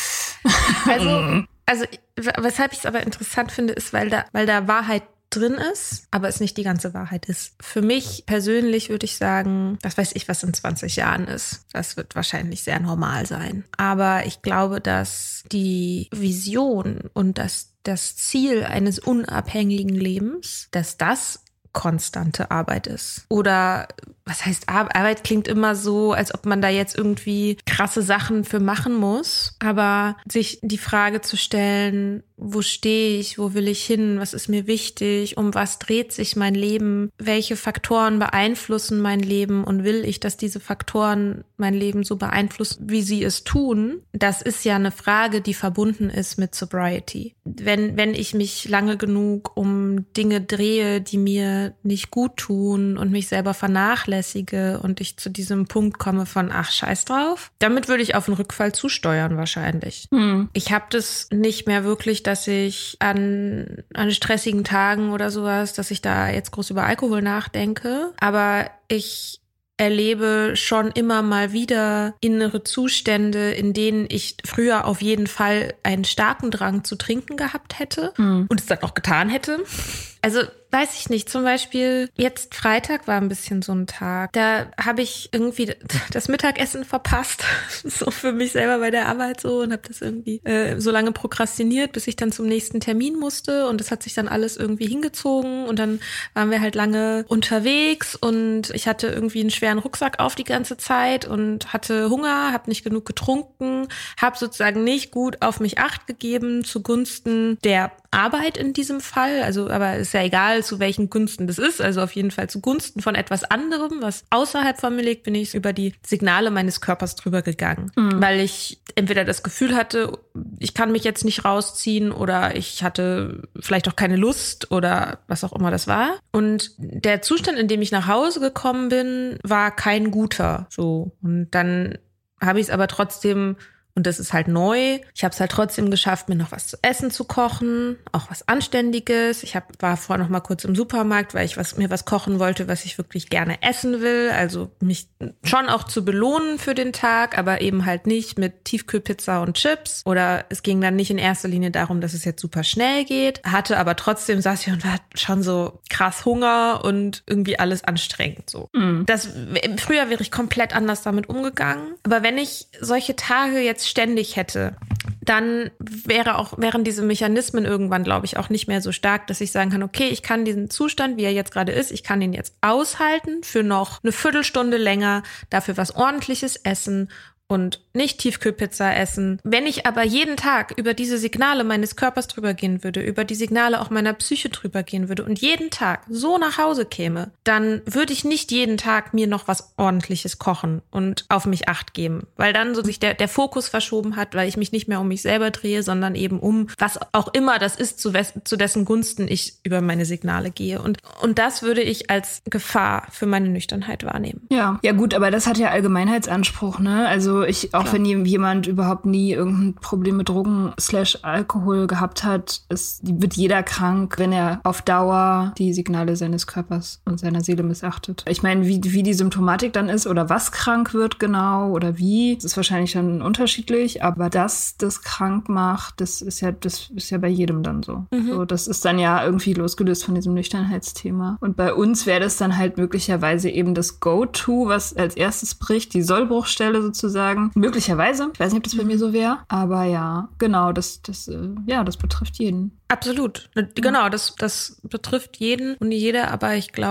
Also, also weshalb ich es aber interessant finde, ist, weil da, weil da Wahrheit drin ist, aber es nicht die ganze Wahrheit ist. Für mich persönlich würde ich sagen, was weiß ich, was in zwanzig Jahren ist. Das wird wahrscheinlich sehr normal sein. Aber ich glaube, dass die Vision und das, das Ziel eines unabhängigen Lebens, dass das konstante Arbeit ist. Oder was heißt Arbeit? Arbeit klingt immer so, als ob man da jetzt irgendwie krasse Sachen für machen muss. Aber sich die Frage zu stellen, wo stehe ich, wo will ich hin, was ist mir wichtig, um was dreht sich mein Leben, welche Faktoren beeinflussen mein Leben und will ich, dass diese Faktoren mein Leben so beeinflussen, wie sie es tun, das ist ja eine Frage, die verbunden ist mit Sobriety. Wenn, wenn ich mich lange genug um Dinge drehe, die mir nicht gut tun und mich selber vernachlässige und ich zu diesem Punkt komme von, ach, scheiß drauf, damit würde ich auf einen Rückfall zusteuern wahrscheinlich. Hm. Ich habe das nicht mehr wirklich, dass ich an, an stressigen Tagen oder sowas, dass ich da jetzt groß über Alkohol nachdenke, aber ich erlebe schon immer mal wieder innere Zustände, in denen ich früher auf jeden Fall einen starken Drang zu trinken gehabt hätte mhm. und es dann auch getan hätte. Also weiß ich nicht, zum Beispiel jetzt Freitag war ein bisschen so ein Tag, da habe ich irgendwie das Mittagessen verpasst, so für mich selber bei der Arbeit so und habe das irgendwie äh, so lange prokrastiniert, bis ich dann zum nächsten Termin musste und das hat sich dann alles irgendwie hingezogen und dann waren wir halt lange unterwegs und ich hatte irgendwie einen schweren Rucksack auf die ganze Zeit und hatte Hunger, habe nicht genug getrunken, habe sozusagen nicht gut auf mich Acht gegeben zugunsten der Arbeit in diesem Fall, also aber ist ja egal, zu welchen Gunsten das ist, also auf jeden Fall zugunsten von etwas anderem, was außerhalb von mir liegt, bin ich über die Signale meines Körpers drüber gegangen, mhm. weil ich entweder das Gefühl hatte, ich kann mich jetzt nicht rausziehen oder ich hatte vielleicht auch keine Lust oder was auch immer das war. Und der Zustand, in dem ich nach Hause gekommen bin, war kein guter, so. Und dann habe ich es aber trotzdem. Und das ist halt neu. Ich habe es halt trotzdem geschafft, mir noch was zu essen zu kochen, auch was Anständiges. Ich hab, war vorher noch mal kurz im Supermarkt, weil ich was, mir was kochen wollte, was ich wirklich gerne essen will. Also mich schon auch zu belohnen für den Tag, aber eben halt nicht mit Tiefkühlpizza und Chips. Oder es ging dann nicht in erster Linie darum, dass es jetzt super schnell geht. Hatte aber trotzdem, saß ich und war schon so krass Hunger und irgendwie alles anstrengend so. Mhm. Das, früher wäre ich komplett anders damit umgegangen. Aber wenn ich solche Tage jetzt ständig hätte, dann wäre auch, wären diese Mechanismen irgendwann, glaube ich, auch nicht mehr so stark, dass ich sagen kann, okay, ich kann diesen Zustand, wie er jetzt gerade ist, ich kann ihn jetzt aushalten für noch eine Viertelstunde länger, dafür was Ordentliches essen und nicht Tiefkühlpizza essen. Wenn ich aber jeden Tag über diese Signale meines Körpers drüber gehen würde, über die Signale auch meiner Psyche drüber gehen würde und jeden Tag so nach Hause käme, dann würde ich nicht jeden Tag mir noch was Ordentliches kochen und auf mich Acht geben, weil dann so sich der, der Fokus verschoben hat, weil ich mich nicht mehr um mich selber drehe, sondern eben um was auch immer das ist, zu, wes- zu dessen Gunsten ich über meine Signale gehe. Und, und das würde ich als Gefahr für meine Nüchternheit wahrnehmen. Ja, ja gut, aber das hat ja Allgemeinheitsanspruch, ne? Also ich, auch Klar. wenn jemand überhaupt nie irgendein Problem mit Drogen slash Alkohol gehabt hat, ist, wird jeder krank, wenn er auf Dauer die Signale seines Körpers und seiner Seele missachtet. Ich meine, wie, wie die Symptomatik dann ist oder was krank wird genau oder wie, das ist wahrscheinlich dann unterschiedlich, aber dass das krank macht, das ist ja, das ist ja bei jedem dann so. Mhm. So, das ist dann ja irgendwie losgelöst von diesem Nüchternheitsthema. Und bei uns wäre das dann halt möglicherweise eben das Go-To, was als erstes bricht, die Sollbruchstelle sozusagen. Möglicherweise. Ich weiß nicht, ob das bei mir so wäre. Aber ja, genau, das, das, äh, ja, das betrifft jeden. Absolut. Genau, das, das betrifft jeden und jede. Aber ich glaube,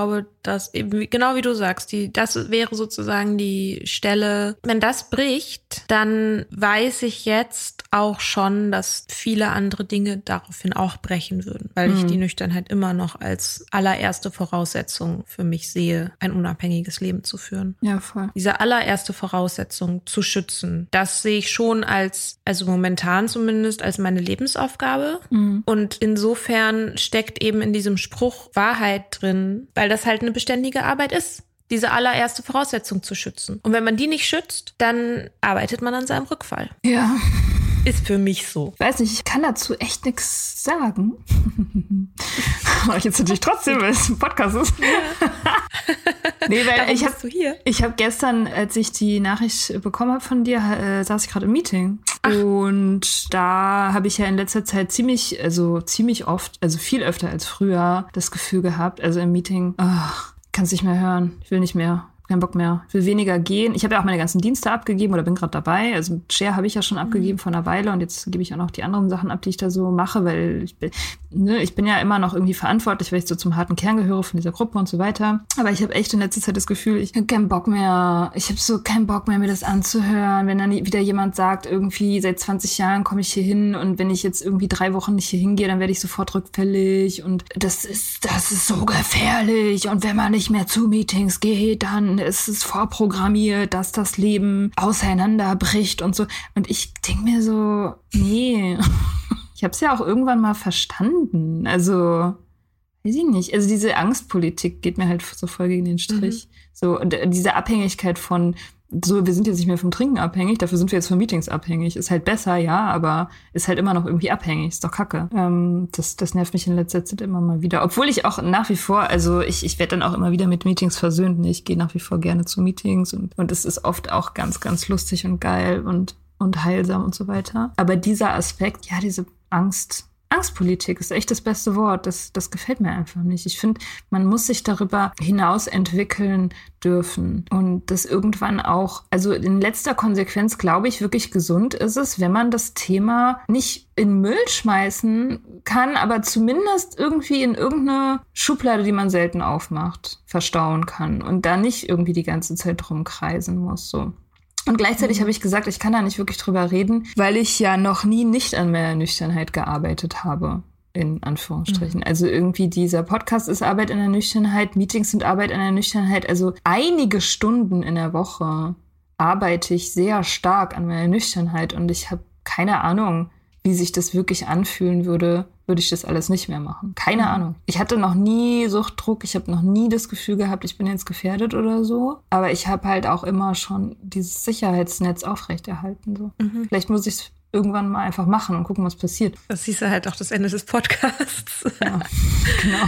das eben, genau wie du sagst, die, das wäre sozusagen die Stelle. Wenn das bricht, dann weiß ich jetzt auch schon, dass viele andere Dinge daraufhin auch brechen würden, weil mhm. ich die Nüchternheit immer noch als allererste Voraussetzung für mich sehe, ein unabhängiges Leben zu führen. Ja, voll. Diese allererste Voraussetzung zu schützen, das sehe ich schon als, also momentan zumindest, als meine Lebensaufgabe. Mhm. Und insofern steckt eben in diesem Spruch Wahrheit drin, weil das halt eine beständige Arbeit ist, diese allererste Voraussetzung zu schützen. Und wenn man die nicht schützt, dann arbeitet man an seinem Rückfall. Ja. Ist für mich so. Ich weiß nicht, ich kann dazu echt nichts sagen. Aber jetzt natürlich trotzdem, weil es ein Podcast ist. Ja. Nee, weil Darum ich habe ich hab gestern, als ich die Nachricht bekommen habe von dir, äh, saß ich gerade im Meeting. Ach. Und da habe ich ja in letzter Zeit ziemlich, also ziemlich oft, also viel öfter als früher, das Gefühl gehabt, also im Meeting, oh, kannst nicht mehr hören, ich will nicht mehr. Kein Bock mehr. Ich will weniger gehen. Ich habe ja auch meine ganzen Dienste abgegeben oder bin gerade dabei. Also Share habe ich ja schon abgegeben vor einer Weile und jetzt gebe ich auch noch die anderen Sachen ab, die ich da so mache, weil ich bin, ne, ich bin ja immer noch irgendwie verantwortlich, weil ich so zum harten Kern gehöre von dieser Gruppe und so weiter. Aber ich habe echt in letzter Zeit das Gefühl, ich habe keinen Bock mehr. Ich habe so keinen Bock mehr, mir das anzuhören. Wenn dann wieder jemand sagt, irgendwie seit zwanzig Jahren komme ich hier hin und wenn ich jetzt irgendwie drei Wochen nicht hier hingehe, dann werde ich sofort rückfällig und das ist, das ist so gefährlich und wenn man nicht mehr zu Meetings geht, dann es ist vorprogrammiert, dass das Leben auseinanderbricht und so. Und ich denke mir so, nee, ich habe es ja auch irgendwann mal verstanden. Also, weiß ich nicht. Also diese Angstpolitik geht mir halt so voll gegen den Strich. Mhm. So, und diese Abhängigkeit von, so, wir sind jetzt nicht mehr vom Trinken abhängig, dafür sind wir jetzt von Meetings abhängig. Ist halt besser, ja, aber ist halt immer noch irgendwie abhängig. Ist doch kacke. Ähm, das, das nervt mich in letzter Zeit immer mal wieder. Obwohl ich auch nach wie vor, also ich, ich werde dann auch immer wieder mit Meetings versöhnt. Nee, ich gehe nach wie vor gerne zu Meetings und, und es ist oft auch ganz, ganz lustig und geil und, und heilsam und so weiter. Aber dieser Aspekt, ja, diese Angst, Angstpolitik ist echt das beste Wort. Das, das gefällt mir einfach nicht. Ich finde, man muss sich darüber hinaus entwickeln dürfen und das irgendwann auch, also in letzter Konsequenz glaube ich wirklich gesund ist es, wenn man das Thema nicht in Müll schmeißen kann, aber zumindest irgendwie in irgendeine Schublade, die man selten aufmacht, verstauen kann und da nicht irgendwie die ganze Zeit drum kreisen muss, so. Und gleichzeitig habe ich gesagt, ich kann da nicht wirklich drüber reden, weil ich ja noch nie nicht an meiner Nüchternheit gearbeitet habe, in Anführungsstrichen. Mhm. Also irgendwie dieser Podcast ist Arbeit an der Nüchternheit, Meetings sind Arbeit an der Nüchternheit. Also einige Stunden in der Woche arbeite ich sehr stark an meiner Nüchternheit und ich habe keine Ahnung, wie sich das wirklich anfühlen würde, würde ich das alles nicht mehr machen. Keine mhm. Ahnung. Ich hatte noch nie Suchtdruck, ich habe noch nie das Gefühl gehabt, ich bin jetzt gefährdet oder so. Aber ich habe halt auch immer schon dieses Sicherheitsnetz aufrechterhalten. So. Mhm. Vielleicht muss ich es irgendwann mal einfach machen und gucken, was passiert. Das hieß ja halt auch das Ende des Podcasts. Ja, genau.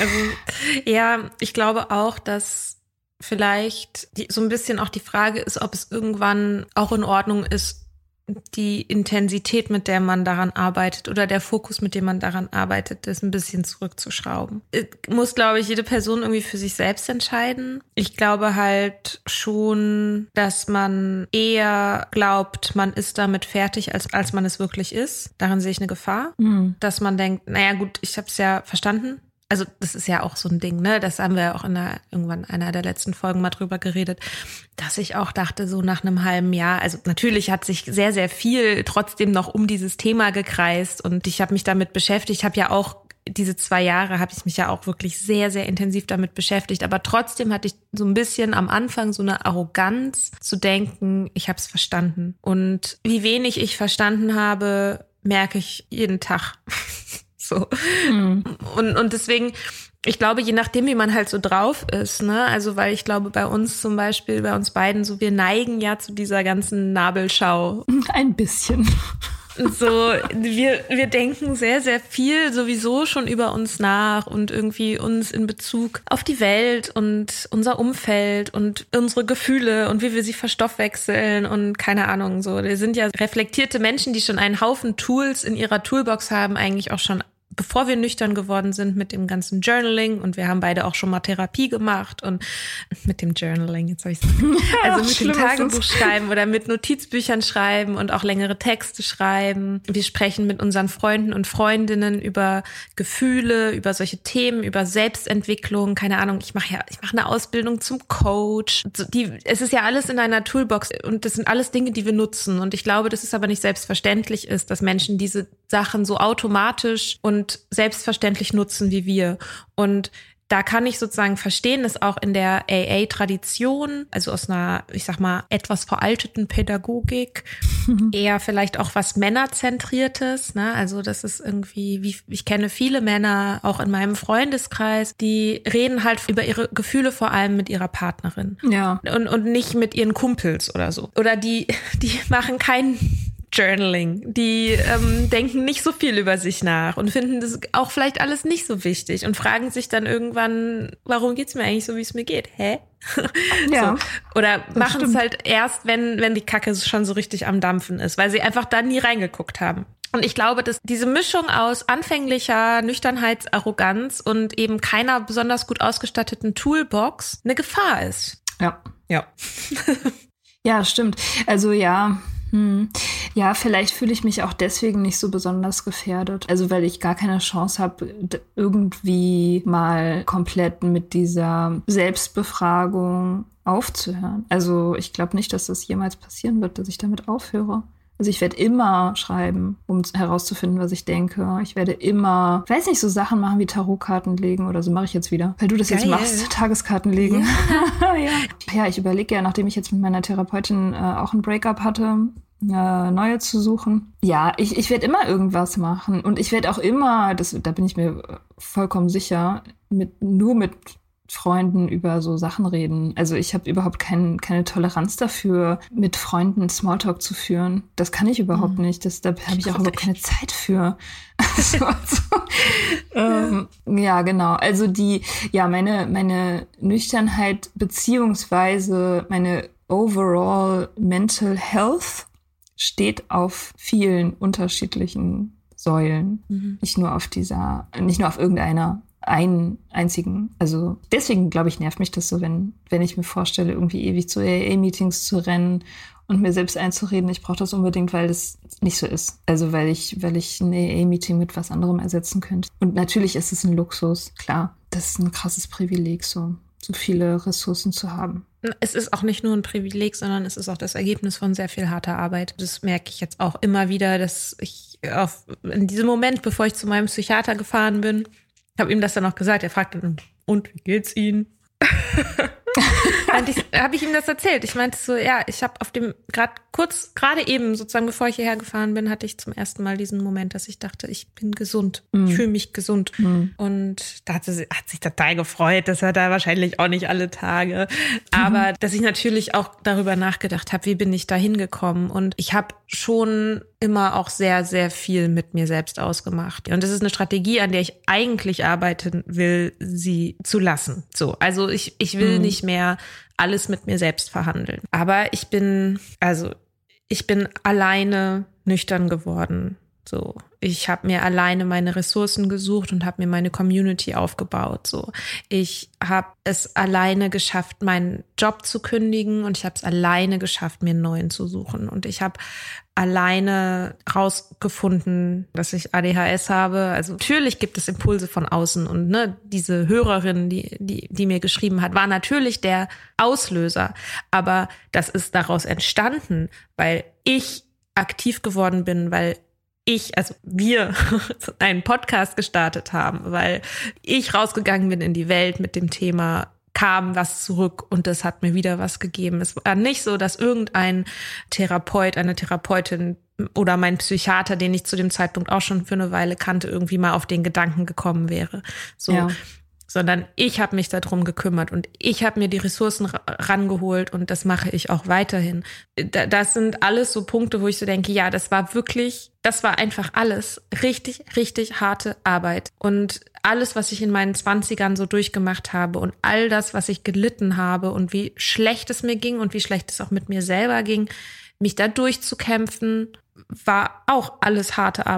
Also, ja, ich glaube auch, dass vielleicht die, so ein bisschen auch die Frage ist, ob es irgendwann auch in Ordnung ist, die Intensität, mit der man daran arbeitet oder der Fokus, mit dem man daran arbeitet, ist ein bisschen zurückzuschrauben. Muss, glaube ich, jede Person irgendwie für sich selbst entscheiden. Ich glaube halt schon, dass man eher glaubt, man ist damit fertig, als, als man es wirklich ist. Darin sehe ich eine Gefahr. Mhm. Dass man denkt, naja gut, ich habe es ja verstanden. Also das ist ja auch so ein Ding, ne? Das haben wir ja auch in der, irgendwann einer der letzten Folgen mal drüber geredet, dass ich auch dachte, so nach einem halben Jahr, also natürlich hat sich sehr, sehr viel trotzdem noch um dieses Thema gekreist und ich habe mich damit beschäftigt. Ich habe ja auch diese zwei Jahre, habe ich mich ja auch wirklich sehr, sehr intensiv damit beschäftigt. Aber trotzdem hatte ich so ein bisschen am Anfang so eine Arroganz zu denken, ich habe es verstanden. Und wie wenig ich verstanden habe, merke ich jeden Tag. So. Mhm. Und, und deswegen, ich glaube, je nachdem, wie man halt so drauf ist, ne, also weil ich glaube, bei uns zum Beispiel, bei uns beiden, so wir neigen ja zu dieser ganzen Nabelschau. Ein bisschen. So, wir, wir denken sehr, sehr viel sowieso schon über uns nach und irgendwie uns in Bezug auf die Welt und unser Umfeld und unsere Gefühle und wie wir sie verstoffwechseln und keine Ahnung, so. Wir sind ja reflektierte Menschen, die schon einen Haufen Tools in ihrer Toolbox haben, eigentlich auch schon bevor wir nüchtern geworden sind mit dem ganzen Journaling, und wir haben beide auch schon mal Therapie gemacht und mit dem Journaling, jetzt habe ich es also mit dem Tagebuch schreiben oder mit Notizbüchern schreiben und auch längere Texte schreiben. Wir sprechen mit unseren Freunden und Freundinnen über Gefühle, über solche Themen, über Selbstentwicklung, keine Ahnung, ich mache ja, ich mache eine Ausbildung zum Coach. Die, es ist ja alles in einer Toolbox und das sind alles Dinge, die wir nutzen, und ich glaube, dass es aber nicht selbstverständlich ist, dass Menschen diese Sachen so automatisch und selbstverständlich nutzen wie wir. Und da kann ich sozusagen verstehen, dass auch in der A A-Tradition, also aus einer, ich sag mal, etwas veralteten Pädagogik, mhm. eher vielleicht auch was Männerzentriertes, ne? Also das ist irgendwie, wie ich kenne viele Männer, auch in meinem Freundeskreis, die reden halt über ihre Gefühle vor allem mit ihrer Partnerin. Ja. Und, und nicht mit ihren Kumpels oder so. Oder die, die machen keinen Journaling. Die ähm, denken nicht so viel über sich nach und finden das auch vielleicht alles nicht so wichtig und fragen sich dann irgendwann, warum geht's mir eigentlich so, wie es mir geht? Hä? Ja. So. Oder machen es halt erst, wenn, wenn die Kacke schon so richtig am Dampfen ist, weil sie einfach da nie reingeguckt haben. Und ich glaube, dass diese Mischung aus anfänglicher Nüchternheitsarroganz und eben keiner besonders gut ausgestatteten Toolbox eine Gefahr ist. Ja. Ja. Ja, stimmt. Also ja, Hm. Ja, vielleicht fühle ich mich auch deswegen nicht so besonders gefährdet. Also weil ich gar keine Chance habe, irgendwie mal komplett mit dieser Selbstbefragung aufzuhören. Also ich glaube nicht, dass das jemals passieren wird, dass ich damit aufhöre. Also ich werde immer schreiben, um herauszufinden, was ich denke. Ich werde immer, weiß nicht, so Sachen machen wie Tarotkarten legen oder so, mache ich jetzt wieder. Weil du das Geil. Jetzt machst, Tageskarten legen. Ja, ja. Ja, ich überlege ja, nachdem ich jetzt mit meiner Therapeutin äh, auch ein Breakup hatte, äh, neue zu suchen. Ja, ich, ich werde immer irgendwas machen. Und ich werde auch immer, das, da bin ich mir vollkommen sicher, mit nur mit Freunden über so Sachen reden. Also ich habe überhaupt kein, keine Toleranz dafür, mit Freunden Smalltalk zu führen. Das kann ich überhaupt mhm. nicht. Das, da habe ich auch überhaupt keine Zeit für. Also, also, ähm, ja, genau. Also die, ja, meine, meine Nüchternheit beziehungsweise meine overall mental health steht auf vielen unterschiedlichen Säulen. Mhm. Nicht nur auf dieser, nicht nur auf irgendeiner einen einzigen. Also deswegen, glaube ich, nervt mich das so, wenn, wenn ich mir vorstelle, irgendwie ewig zu A A-Meetings zu rennen und mir selbst einzureden, ich brauche das unbedingt, weil das nicht so ist. Also weil ich, weil ich ein A A-Meeting mit was anderem ersetzen könnte. Und natürlich ist es ein Luxus, klar. Das ist ein krasses Privileg, so, so viele Ressourcen zu haben. Es ist auch nicht nur ein Privileg, sondern es ist auch das Ergebnis von sehr viel harter Arbeit. Das merke ich jetzt auch immer wieder, dass ich auf, in diesem Moment, bevor ich zu meinem Psychiater gefahren bin, habe ihm das dann auch gesagt. Er fragte dann, und wie geht's Ihnen? Habe ich ihm das erzählt. Ich meinte so, ja, ich habe auf dem, gerade kurz, gerade eben, sozusagen, bevor ich hierher gefahren bin, hatte ich zum ersten Mal diesen Moment, dass ich dachte, ich bin gesund. Mm. Ich fühle mich gesund. Mm. Und da hat, sie, hat sich total gefreut. Das hat er wahrscheinlich auch nicht alle Tage. Aber mm. dass ich natürlich auch darüber nachgedacht habe, wie bin ich da hingekommen? Und ich habe schon immer auch sehr, sehr viel mit mir selbst ausgemacht. Und das ist eine Strategie, an der ich eigentlich arbeiten will, sie zu lassen. So, also ich, ich will mm. nicht mehr alles mit mir selbst verhandeln. Aber ich bin, also ich bin alleine nüchtern geworden. So, ich habe mir alleine meine Ressourcen gesucht und habe mir meine Community aufgebaut. So, ich habe es alleine geschafft, meinen Job zu kündigen, und ich habe es alleine geschafft, mir einen neuen zu suchen. Und ich habe alleine rausgefunden, dass ich A D H S habe. Also natürlich gibt es Impulse von außen, und ne, diese Hörerin, die, die, die mir geschrieben hat, war natürlich der Auslöser. Aber das ist daraus entstanden, weil ich aktiv geworden bin, weil ich, also wir, einen Podcast gestartet haben, weil ich rausgegangen bin in die Welt mit dem Thema, kam was zurück und das hat mir wieder was gegeben. Es war nicht so, dass irgendein Therapeut, eine Therapeutin oder mein Psychiater, den ich zu dem Zeitpunkt auch schon für eine Weile kannte, irgendwie mal auf den Gedanken gekommen wäre. So. Ja. Sondern ich habe mich darum gekümmert und ich habe mir die Ressourcen rangeholt, und das mache ich auch weiterhin. Das sind alles so Punkte, wo ich so denke, ja, das war wirklich, das war einfach alles richtig, richtig harte Arbeit. Und alles, was ich in meinen Zwanzigern so durchgemacht habe und all das, was ich gelitten habe und wie schlecht es mir ging und wie schlecht es auch mit mir selber ging, mich da durchzukämpfen, war auch alles harte Arbeit.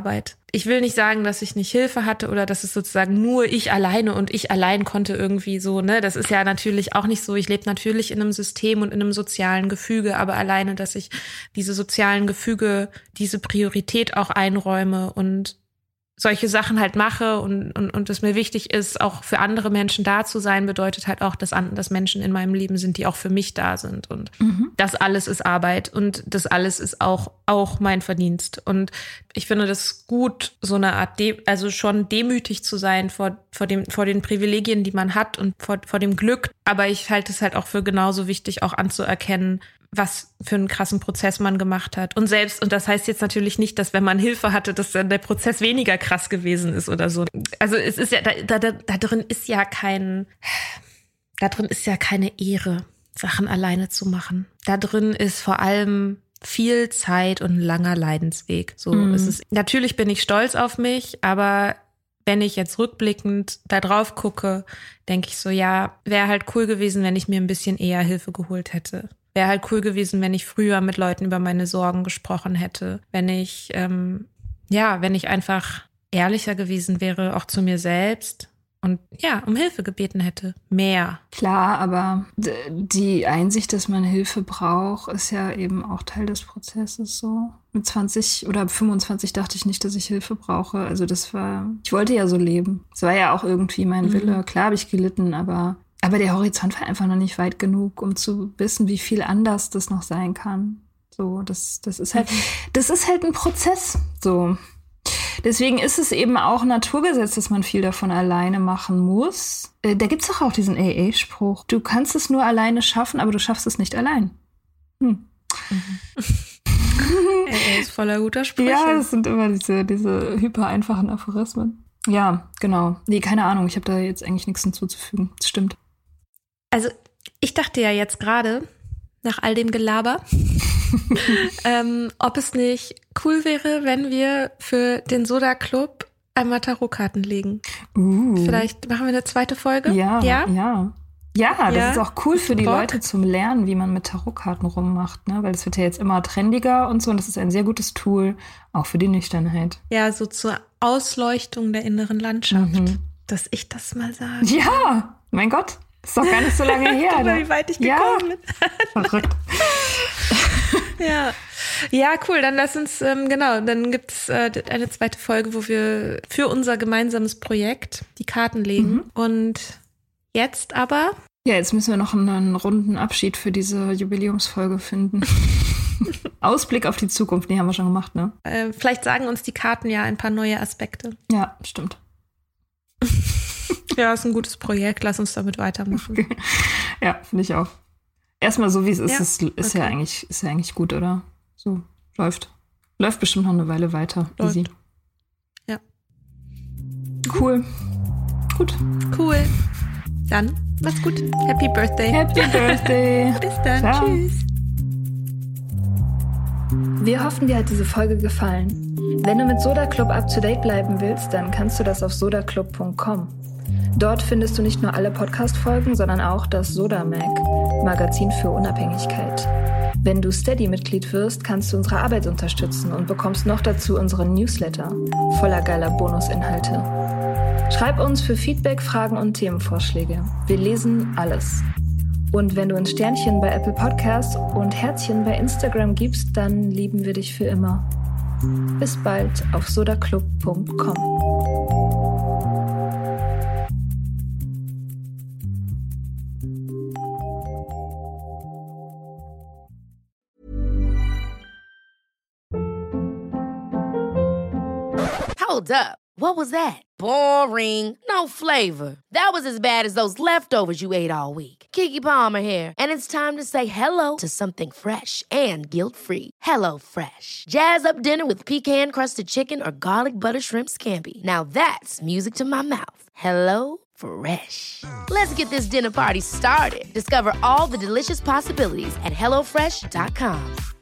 ich will nicht sagen, dass ich nicht Hilfe hatte oder dass es sozusagen nur ich alleine und ich allein konnte irgendwie so, ne? Das ist ja natürlich auch nicht so. Ich lebe natürlich in einem System und in einem sozialen Gefüge, aber alleine, dass ich diese sozialen Gefüge, diese Priorität auch einräume und solche Sachen halt mache und, und, und es mir wichtig ist, auch für andere Menschen da zu sein, bedeutet halt auch, dass, an, dass Menschen in meinem Leben sind, die auch für mich da sind. Und mhm. das alles ist Arbeit und das alles ist auch, auch mein Verdienst. Und ich finde das gut, so eine Art, de- also schon demütig zu sein vor, vor, dem, vor den Privilegien, die man hat und vor, vor dem Glück. Aber ich halte es halt auch für genauso wichtig, auch anzuerkennen, was für einen krassen Prozess man gemacht hat. Und selbst, und das heißt jetzt natürlich nicht, dass wenn man Hilfe hatte, dass dann der Prozess weniger krass gewesen ist oder so. Also es ist ja, da, da, da drin ist ja kein, da drin ist ja keine Ehre, Sachen alleine zu machen. Da drin ist vor allem viel Zeit und ein langer Leidensweg. So, mhm. es ist, natürlich bin ich stolz auf mich, aber wenn ich jetzt rückblickend da drauf gucke, denke ich so, ja, wäre halt cool gewesen, wenn ich mir ein bisschen eher Hilfe geholt hätte. Wäre halt cool gewesen, wenn ich früher mit Leuten über meine Sorgen gesprochen hätte. Wenn ich, ähm, ja, wenn ich einfach ehrlicher gewesen wäre, auch zu mir selbst und ja, um Hilfe gebeten hätte. Mehr. Klar, aber d- die Einsicht, dass man Hilfe braucht, ist ja eben auch Teil des Prozesses so. Mit zwanzig oder fünfundzwanzig dachte ich nicht, dass ich Hilfe brauche. Also das war, ich wollte ja so leben. Es war ja auch irgendwie mein mhm. Wille. Klar habe ich gelitten, aber Aber der Horizont war einfach noch nicht weit genug, um zu wissen, wie viel anders das noch sein kann. So, das, das ist halt, das ist halt ein Prozess. So. Deswegen ist es eben auch Naturgesetz, dass man viel davon alleine machen muss. Äh, da gibt's doch auch diesen A A-Spruch. Du kannst es nur alleine schaffen, aber du schaffst es nicht allein. Hm. Mhm. A A ist voller guter Sprüche. Ja, das sind immer diese, diese hyper einfachen Aphorismen. Ja, genau. Nee, keine Ahnung. Ich habe da jetzt eigentlich nichts hinzuzufügen. Das stimmt. Also ich dachte ja jetzt gerade, nach all dem Gelaber, ähm, ob es nicht cool wäre, wenn wir für den Soda Club einmal Tarotkarten legen. Uh. Vielleicht machen wir eine zweite Folge? Ja, ja. Ja, ja das ja. ist auch cool für die Bock. Leute zum Lernen, wie man mit Tarotkarten rummacht, ne? Weil es wird ja jetzt immer trendiger und so und das ist ein sehr gutes Tool, auch für die Nüchternheit. Ja, so zur Ausleuchtung der inneren Landschaft, mhm. dass ich das mal sage. Ja, mein Gott. Ist doch gar nicht so lange her. Guck mal, wie weit ich gekommen bin. Ja, verrückt. ja. ja, cool. Dann lass uns, ähm, genau, dann gibt's äh, eine zweite Folge, wo wir für unser gemeinsames Projekt die Karten legen. Mhm. Und jetzt aber? Ja, jetzt müssen wir noch einen, einen runden Abschied für diese Jubiläumsfolge finden. Ausblick auf die Zukunft, die haben wir schon gemacht, ne? Äh, vielleicht sagen uns die Karten ja ein paar neue Aspekte. Ja, stimmt. Ja, ist ein gutes Projekt. Lass uns damit weitermachen. Okay. Ja, finde ich auch. Erstmal so, wie es ist, ja, ist, ist, okay. ja eigentlich, ist ja eigentlich gut, oder? So, läuft. Läuft bestimmt noch eine Weile weiter. Läuft. Easy. Ja. Cool. Gut. Cool. Dann, mach's gut. Happy Birthday. Happy Birthday. Bis dann. Ciao. Tschüss. Wir hoffen, dir hat diese Folge gefallen. Wenn du mit Soda Club up-to-date bleiben willst, dann kannst du das auf soda club punkt com. Dort findest du nicht nur alle Podcast-Folgen, sondern auch das Soda Mag, Magazin für Unabhängigkeit. Wenn du Steady-Mitglied wirst, kannst du unsere Arbeit unterstützen und bekommst noch dazu unseren Newsletter voller geiler Bonusinhalte. Schreib uns für Feedback, Fragen und Themenvorschläge. Wir lesen alles. Und wenn du uns Sternchen bei Apple Podcasts und Herzchen bei Instagram gibst, dann lieben wir dich für immer. Bis bald auf soda club punkt com. Hold up. What was that? Boring. No flavor. That was as bad as those leftovers you ate all week. Keke Palmer here, and it's time to say hello to something fresh and guilt-free. Hello Fresh. Jazz up dinner with pecan-crusted chicken or garlic butter shrimp scampi. Now that's music to my mouth. Hello Fresh. Let's get this dinner party started. Discover all the delicious possibilities at hello fresh dot com.